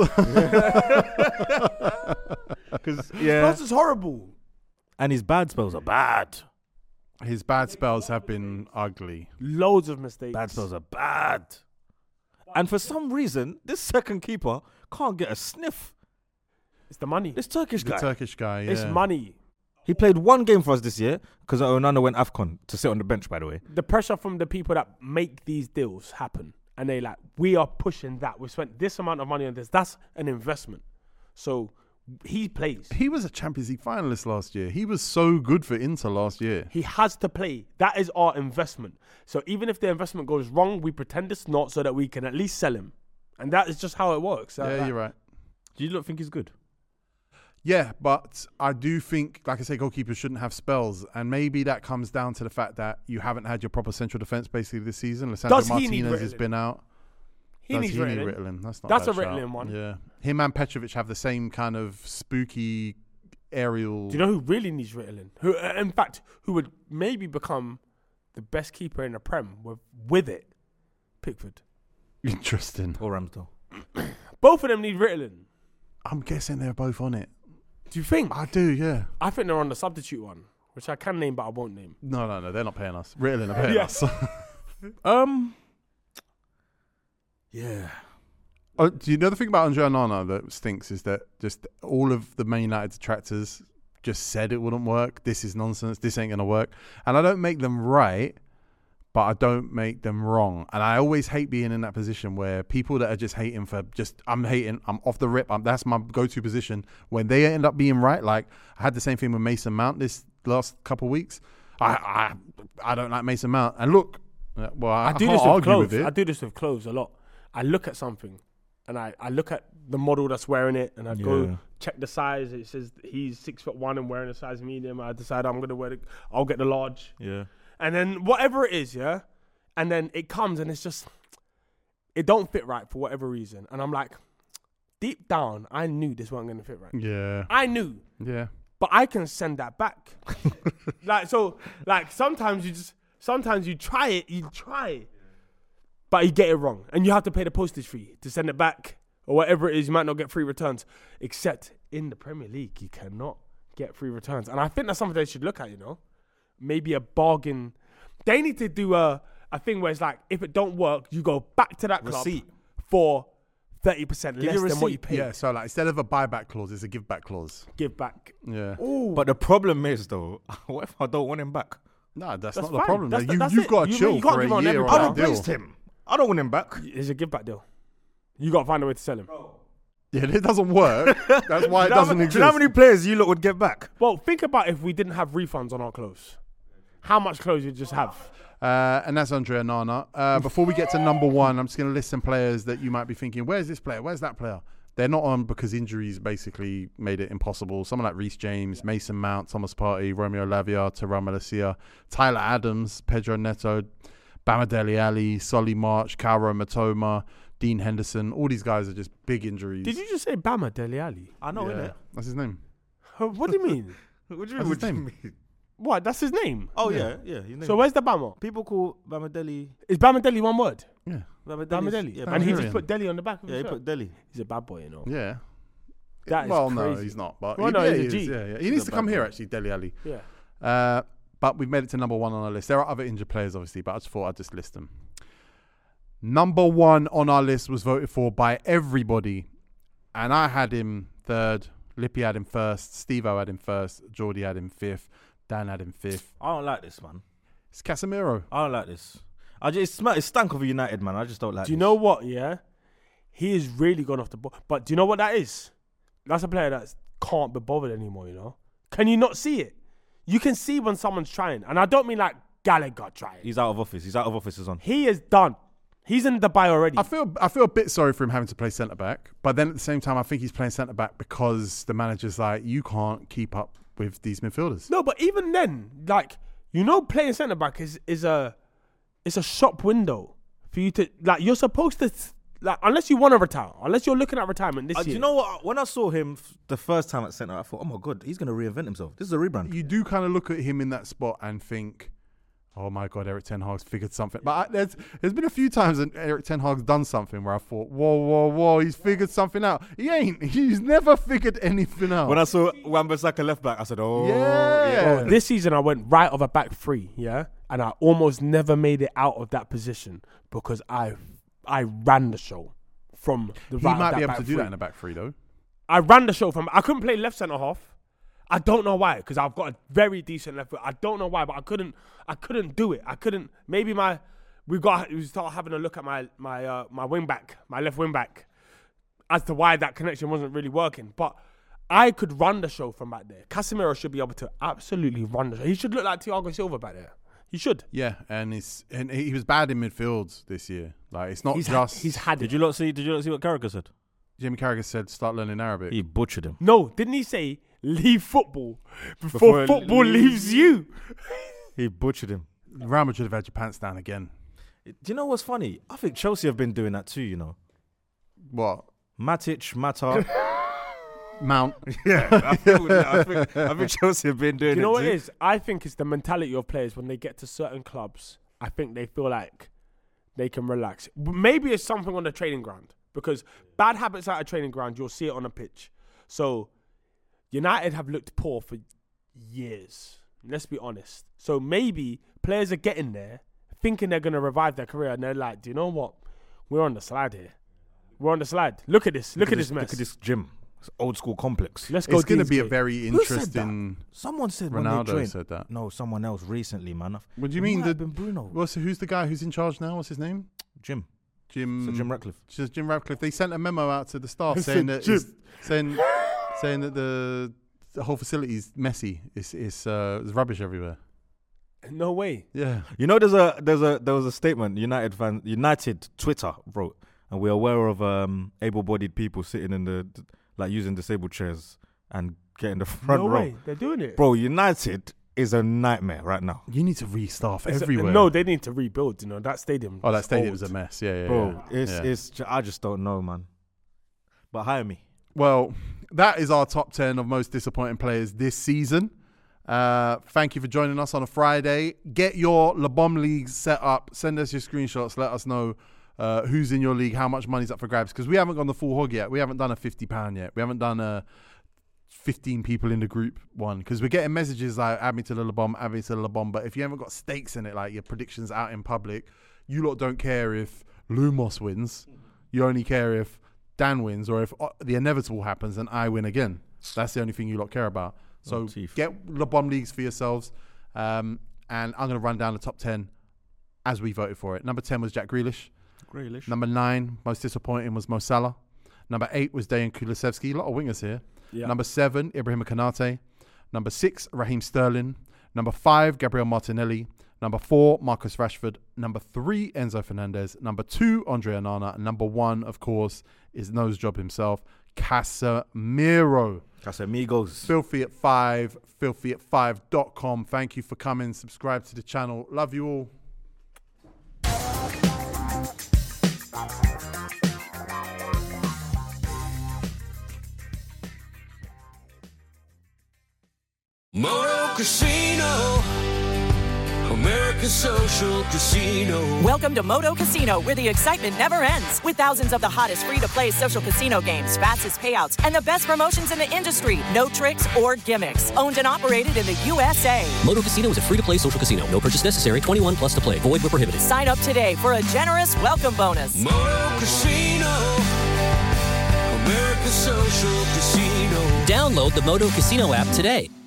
[SPEAKER 6] Because yeah,
[SPEAKER 4] Spells is horrible.
[SPEAKER 6] and his bad spells are bad.
[SPEAKER 7] His bad spells have been ugly.
[SPEAKER 4] Loads of mistakes.
[SPEAKER 6] Bad spells are bad. And for some reason, this second keeper can't get a sniff.
[SPEAKER 4] It's the money.
[SPEAKER 6] This Turkish
[SPEAKER 7] The
[SPEAKER 6] guy.
[SPEAKER 7] Turkish guy, yeah.
[SPEAKER 4] It's money.
[SPEAKER 6] He played one game for us this year because Onana went AFCON to sit on the bench, by the way.
[SPEAKER 4] The pressure from the people that make these deals happen. And they like, we are pushing that. We spent this amount of money on this. That's an investment. So he plays.
[SPEAKER 7] He was a Champions League finalist last year. He was so good for Inter last year.
[SPEAKER 4] He has to play. That is our investment. So even if the investment goes wrong, we pretend it's not so that we can at least sell him. And that is just how it works.
[SPEAKER 7] Yeah, you're right.
[SPEAKER 6] Do you not think he's good?
[SPEAKER 7] Yeah, but I do think, like I say, goalkeepers shouldn't have spells. And maybe that comes down to the fact that you haven't had your proper central defence basically this season. Lissandro
[SPEAKER 4] Does he need
[SPEAKER 7] Martinez has
[SPEAKER 4] Ritalin?
[SPEAKER 7] been out.
[SPEAKER 4] He
[SPEAKER 7] Does
[SPEAKER 4] needs
[SPEAKER 7] he need
[SPEAKER 4] Ritalin.
[SPEAKER 7] Ritalin? That's not
[SPEAKER 4] That's
[SPEAKER 7] bad
[SPEAKER 4] a
[SPEAKER 7] shout.
[SPEAKER 4] Ritalin one.
[SPEAKER 7] Yeah. Him and Petrovic have the same kind of spooky aerial...
[SPEAKER 4] Do you know who really needs Ritalin? Who, in fact, who would maybe become the best keeper in the Prem with it? Pickford.
[SPEAKER 7] Interesting.
[SPEAKER 6] Or Ramsdale?
[SPEAKER 4] Both of them need Ritalin.
[SPEAKER 7] I'm guessing they're both on it.
[SPEAKER 4] Do you think?
[SPEAKER 7] I do, yeah.
[SPEAKER 4] I think they're on the substitute one, which I can name but I won't name.
[SPEAKER 7] No, they're not paying us. Ritalin are paying
[SPEAKER 4] Yeah.
[SPEAKER 7] us.
[SPEAKER 6] Yeah.
[SPEAKER 7] Oh, do you know the thing about Andre Onana that stinks is that just all of the Man United detractors just said it wouldn't work. This is nonsense. This ain't gonna work. And I don't make them right, but I don't make them wrong. And I always hate being in that position where people that are just hating for just, I'm hating, I'm off the rip, that's my go-to position. When they end up being right, like I had the same thing with Mason Mount this last couple of weeks. I don't like Mason Mount. And look, well, I
[SPEAKER 4] do
[SPEAKER 7] can't
[SPEAKER 4] this with
[SPEAKER 7] argue
[SPEAKER 4] clothes.
[SPEAKER 7] with it.
[SPEAKER 4] I do this with clothes a lot. I look at something and I look at the model that's wearing it and I go check the size. It says he's 6'1" and wearing a size medium. I decide I'm going to wear I'll get the large.
[SPEAKER 6] Yeah.
[SPEAKER 4] And then whatever it is, yeah. And then it comes and it's just, it don't fit right for whatever reason. And I'm like, deep down, I knew this wasn't going to fit right.
[SPEAKER 7] Yeah.
[SPEAKER 4] I knew.
[SPEAKER 7] Yeah.
[SPEAKER 4] But I can send that back. Sometimes you try it, but you get it wrong. And you have to pay the postage fee to send it back or whatever it is. You might not get free returns. Except in the Premier League, you cannot get free returns. And I think that's something they should look at, Maybe a bargain. They need to do a thing where it's like, if it don't work, you go back to that club for 30% less than what you pay.
[SPEAKER 7] Yeah, so like instead of a buyback clause, it's a give back clause.
[SPEAKER 4] Give back.
[SPEAKER 7] Yeah.
[SPEAKER 4] Ooh.
[SPEAKER 6] But the problem is, though, what if I don't want him back?
[SPEAKER 7] No, that's
[SPEAKER 4] That's
[SPEAKER 7] not the
[SPEAKER 4] fine.
[SPEAKER 7] problem.
[SPEAKER 4] That's
[SPEAKER 7] You've
[SPEAKER 4] it.
[SPEAKER 7] got to
[SPEAKER 4] You
[SPEAKER 7] chill
[SPEAKER 4] can't
[SPEAKER 7] for
[SPEAKER 4] give
[SPEAKER 7] a
[SPEAKER 4] on
[SPEAKER 7] year
[SPEAKER 4] every
[SPEAKER 7] on
[SPEAKER 4] player.
[SPEAKER 7] that
[SPEAKER 6] I
[SPEAKER 7] deal.
[SPEAKER 6] replaced him. I don't want him back.
[SPEAKER 4] It's a give back deal. You got to find a way to sell him.
[SPEAKER 7] Yeah, it doesn't work. That's why it doesn't exist.
[SPEAKER 6] Do you know how many players you lot would get back?
[SPEAKER 4] Well, think about if we didn't have refunds on our clothes. How much clothes you just have?
[SPEAKER 7] And that's Andre Onana. Before we get to number one, I'm just going to list some players that you might be thinking, where's this player? Where's that player? They're not on because injuries basically made it impossible. Someone like Reece James, Mason Mount, Thomas Partey, Romeo Lavia, Terrell Malacia, Tyler Adams, Pedro Neto, Bama Dele Alli, Solly March, Kaoru Matoma, Dean Henderson. All these guys are just big injuries.
[SPEAKER 4] Did you just say Bama Dele Alli?
[SPEAKER 6] I know,
[SPEAKER 7] Yeah,
[SPEAKER 6] innit?
[SPEAKER 7] that's his name.
[SPEAKER 4] What do you mean?
[SPEAKER 6] What do
[SPEAKER 7] That's his name.
[SPEAKER 4] What? That's his name?
[SPEAKER 6] Oh, yeah. His name.
[SPEAKER 4] So where's the Bama?
[SPEAKER 6] people call Bamadeli.
[SPEAKER 4] Is Bama Dele one word?
[SPEAKER 7] Yeah.
[SPEAKER 4] Bama Dele.
[SPEAKER 6] Yeah,
[SPEAKER 4] And he just
[SPEAKER 7] Nigerian.
[SPEAKER 4] put Dele on the back of
[SPEAKER 6] yeah,
[SPEAKER 4] his
[SPEAKER 6] he
[SPEAKER 4] shirt.
[SPEAKER 6] put Deli.
[SPEAKER 4] He's a bad boy,
[SPEAKER 7] Yeah.
[SPEAKER 4] That is
[SPEAKER 7] Well, no,
[SPEAKER 4] crazy.
[SPEAKER 7] he's not. But
[SPEAKER 4] Well, no,
[SPEAKER 7] yeah,
[SPEAKER 4] he's a
[SPEAKER 7] he
[SPEAKER 4] G.
[SPEAKER 7] is, yeah. He needs to come here, actually, Dele Alli.
[SPEAKER 4] Yeah.
[SPEAKER 7] But we've made it to number one on our list. There are other injured players, obviously, but I just thought I'd just list them. Number one on our list was voted for by everybody. And I had him third. Lippy had him first. Steve-O had him first. Geordie had him fifth. Dan had him fifth.
[SPEAKER 6] I don't like this, man.
[SPEAKER 7] It's Casemiro.
[SPEAKER 6] I don't like this. It stank of United, man. I just don't like
[SPEAKER 4] Do you
[SPEAKER 6] this.
[SPEAKER 4] know what? Yeah, he has really gone off the ball. But do you know what that is? That's a player that can't be bothered anymore. Can you not see it? You can see when someone's trying, and I don't mean like Gallagher trying.
[SPEAKER 6] He's out of office. He's out of office. Is on.
[SPEAKER 4] He is done. He's in Dubai already.
[SPEAKER 7] I feel a bit sorry for him having to play centre back, but then at the same time, I think he's playing centre back because the manager's like, you can't keep up with these midfielders.
[SPEAKER 4] No, but even then, playing centre back is a shop window for you to you're supposed to unless you want to retire, unless you're looking at retirement this year.
[SPEAKER 6] Do you know what? When I saw him the first time at centre, I thought, oh my God, he's going to reinvent himself. This is a rebrand.
[SPEAKER 7] You do kind of look at him in that spot and think, oh my God, Eric Ten Hag's figured something. But there's been a few times that Eric Ten Hag's done something where I thought, whoa, he's figured something out. He ain't. He's never figured anything out.
[SPEAKER 6] When I saw Wan-Bissaka left back, I said, oh.
[SPEAKER 7] Yeah.
[SPEAKER 4] This season I went right of a back three, yeah, and I almost never made it out of that position because I ran the show from the
[SPEAKER 7] He
[SPEAKER 4] right of
[SPEAKER 7] might
[SPEAKER 4] that
[SPEAKER 7] be able
[SPEAKER 4] back
[SPEAKER 7] to do
[SPEAKER 4] three.
[SPEAKER 7] that in a back three, though.
[SPEAKER 4] I ran the show from. I couldn't play left centre half. I don't know why, because I've got a very decent left foot. I don't know why, but I couldn't do it. I couldn't. Maybe we start having a look at my wing back, my left wing back, as to why that connection wasn't really working. But I could run the show from back there. Casemiro should be able to absolutely run the show. He should look like Thiago Silva back there. He should.
[SPEAKER 7] Yeah, and he was bad in midfield this year. Like it's not
[SPEAKER 4] He's had it.
[SPEAKER 6] Did you lot see what Carragher said?
[SPEAKER 7] Jamie Carragher said, start learning Arabic.
[SPEAKER 6] He butchered him.
[SPEAKER 4] No, didn't he say leave football before football leaves you?
[SPEAKER 6] He butchered him.
[SPEAKER 7] Real Madrid have had your pants down again.
[SPEAKER 6] Do you know what's funny? I think Chelsea have been doing that too,
[SPEAKER 7] What?
[SPEAKER 6] Matic, Mata.
[SPEAKER 7] Mount.
[SPEAKER 6] Yeah, I think Chelsea have been doing it.
[SPEAKER 4] Do you know what
[SPEAKER 6] too.
[SPEAKER 4] it is? I think it's the mentality of players when they get to certain clubs. I think they feel like they can relax. Maybe it's something on the training ground because bad habits at a training ground, you'll see it on a pitch. So United have looked poor for years. Let's be honest. So maybe players are getting there thinking they're gonna revive their career, and they're like, do you know what? We're on the slide here. We're on the slide. Look at this. Look at this mess.
[SPEAKER 6] Look at this gym. It's old school complex.
[SPEAKER 4] Let's go.
[SPEAKER 7] It's going to be a
[SPEAKER 4] Deansgate.
[SPEAKER 7] very
[SPEAKER 6] Who said
[SPEAKER 7] interesting.
[SPEAKER 6] that? Someone said when they
[SPEAKER 7] Ronaldo
[SPEAKER 6] joined.
[SPEAKER 7] said that.
[SPEAKER 6] No, someone else recently, man.
[SPEAKER 7] What do you
[SPEAKER 6] It
[SPEAKER 7] mean?
[SPEAKER 6] might have been Bruno.
[SPEAKER 7] Who's the guy who's in charge now? What's his name?
[SPEAKER 6] Jim.
[SPEAKER 7] Jim.
[SPEAKER 6] So Jim Ratcliffe.
[SPEAKER 7] Just Jim Ratcliffe. They sent a memo out to the staff
[SPEAKER 4] Who
[SPEAKER 7] saying
[SPEAKER 4] said
[SPEAKER 7] that
[SPEAKER 4] Jim?
[SPEAKER 7] saying that the whole facility is messy. There's rubbish everywhere.
[SPEAKER 4] No way.
[SPEAKER 7] Yeah.
[SPEAKER 6] You know, there was a statement United Twitter wrote, and we're aware of able-bodied people sitting in the using disabled chairs and getting the front
[SPEAKER 4] No
[SPEAKER 6] row.
[SPEAKER 4] way. They're doing it.
[SPEAKER 6] Bro, United is a nightmare right now.
[SPEAKER 7] You need to restaff
[SPEAKER 4] It's
[SPEAKER 7] everywhere.
[SPEAKER 4] no, they need to rebuild. You know that stadium.
[SPEAKER 7] Oh, that
[SPEAKER 4] is
[SPEAKER 7] stadium's
[SPEAKER 4] old.
[SPEAKER 7] a mess. Yeah,
[SPEAKER 6] Bro,
[SPEAKER 7] yeah.
[SPEAKER 6] it's I just don't know, man. But hire me.
[SPEAKER 7] Well, that is our top 10 of most disappointing players this season. Thank you for joining us on a Friday. Get your Le Bon League set up. Send us your screenshots. Let us know who's in your league, how much money's up for grabs. Because we haven't gone the full hog yet. We haven't done a £50 yet. We haven't done a 15 people in the group one. Because we're getting messages like, add me to the Le Bon, add me to the Le Bon. But if you haven't got stakes in it, like your predictions out in public, you lot don't care if Lumos wins. You only care if Dan wins or if the inevitable happens and I win again. That's the only thing you lot care about. So get Le Bon Leagues for yourselves. And I'm going to run down the top 10 as we voted for it. Number 10 was Jack Grealish. Number 9, most disappointing, was Mo Salah. Number 8 was Dejan Kulusevski. A lot of wingers here.
[SPEAKER 4] Yeah.
[SPEAKER 7] Number 7, Ibrahim Konate. Number 6, Raheem Sterling. Number 5, Gabriel Martinelli. Number 4, Marcus Rashford. Number 3, Enzo Fernandez. Number 2, Andre Onana. And number 1, of course, is nose job himself, Casemiro.
[SPEAKER 6] Casamigos.
[SPEAKER 7] Filthy at 5, filthyat5.com. Thank you for coming. Subscribe to the channel. Love you all.
[SPEAKER 1] Moto Casino, American Social Casino.
[SPEAKER 2] Welcome to Moto Casino, where the excitement never ends. With thousands of the hottest free-to-play social casino games, fastest payouts, and the best promotions in the industry. No tricks or gimmicks. Owned and operated in the USA.
[SPEAKER 3] Moto Casino is a free-to-play social casino. No purchase necessary. 21 plus to play. Void where prohibited.
[SPEAKER 2] Sign up today for a generous welcome bonus.
[SPEAKER 1] Moto Casino, American Social Casino.
[SPEAKER 3] Download the Moto Casino app today.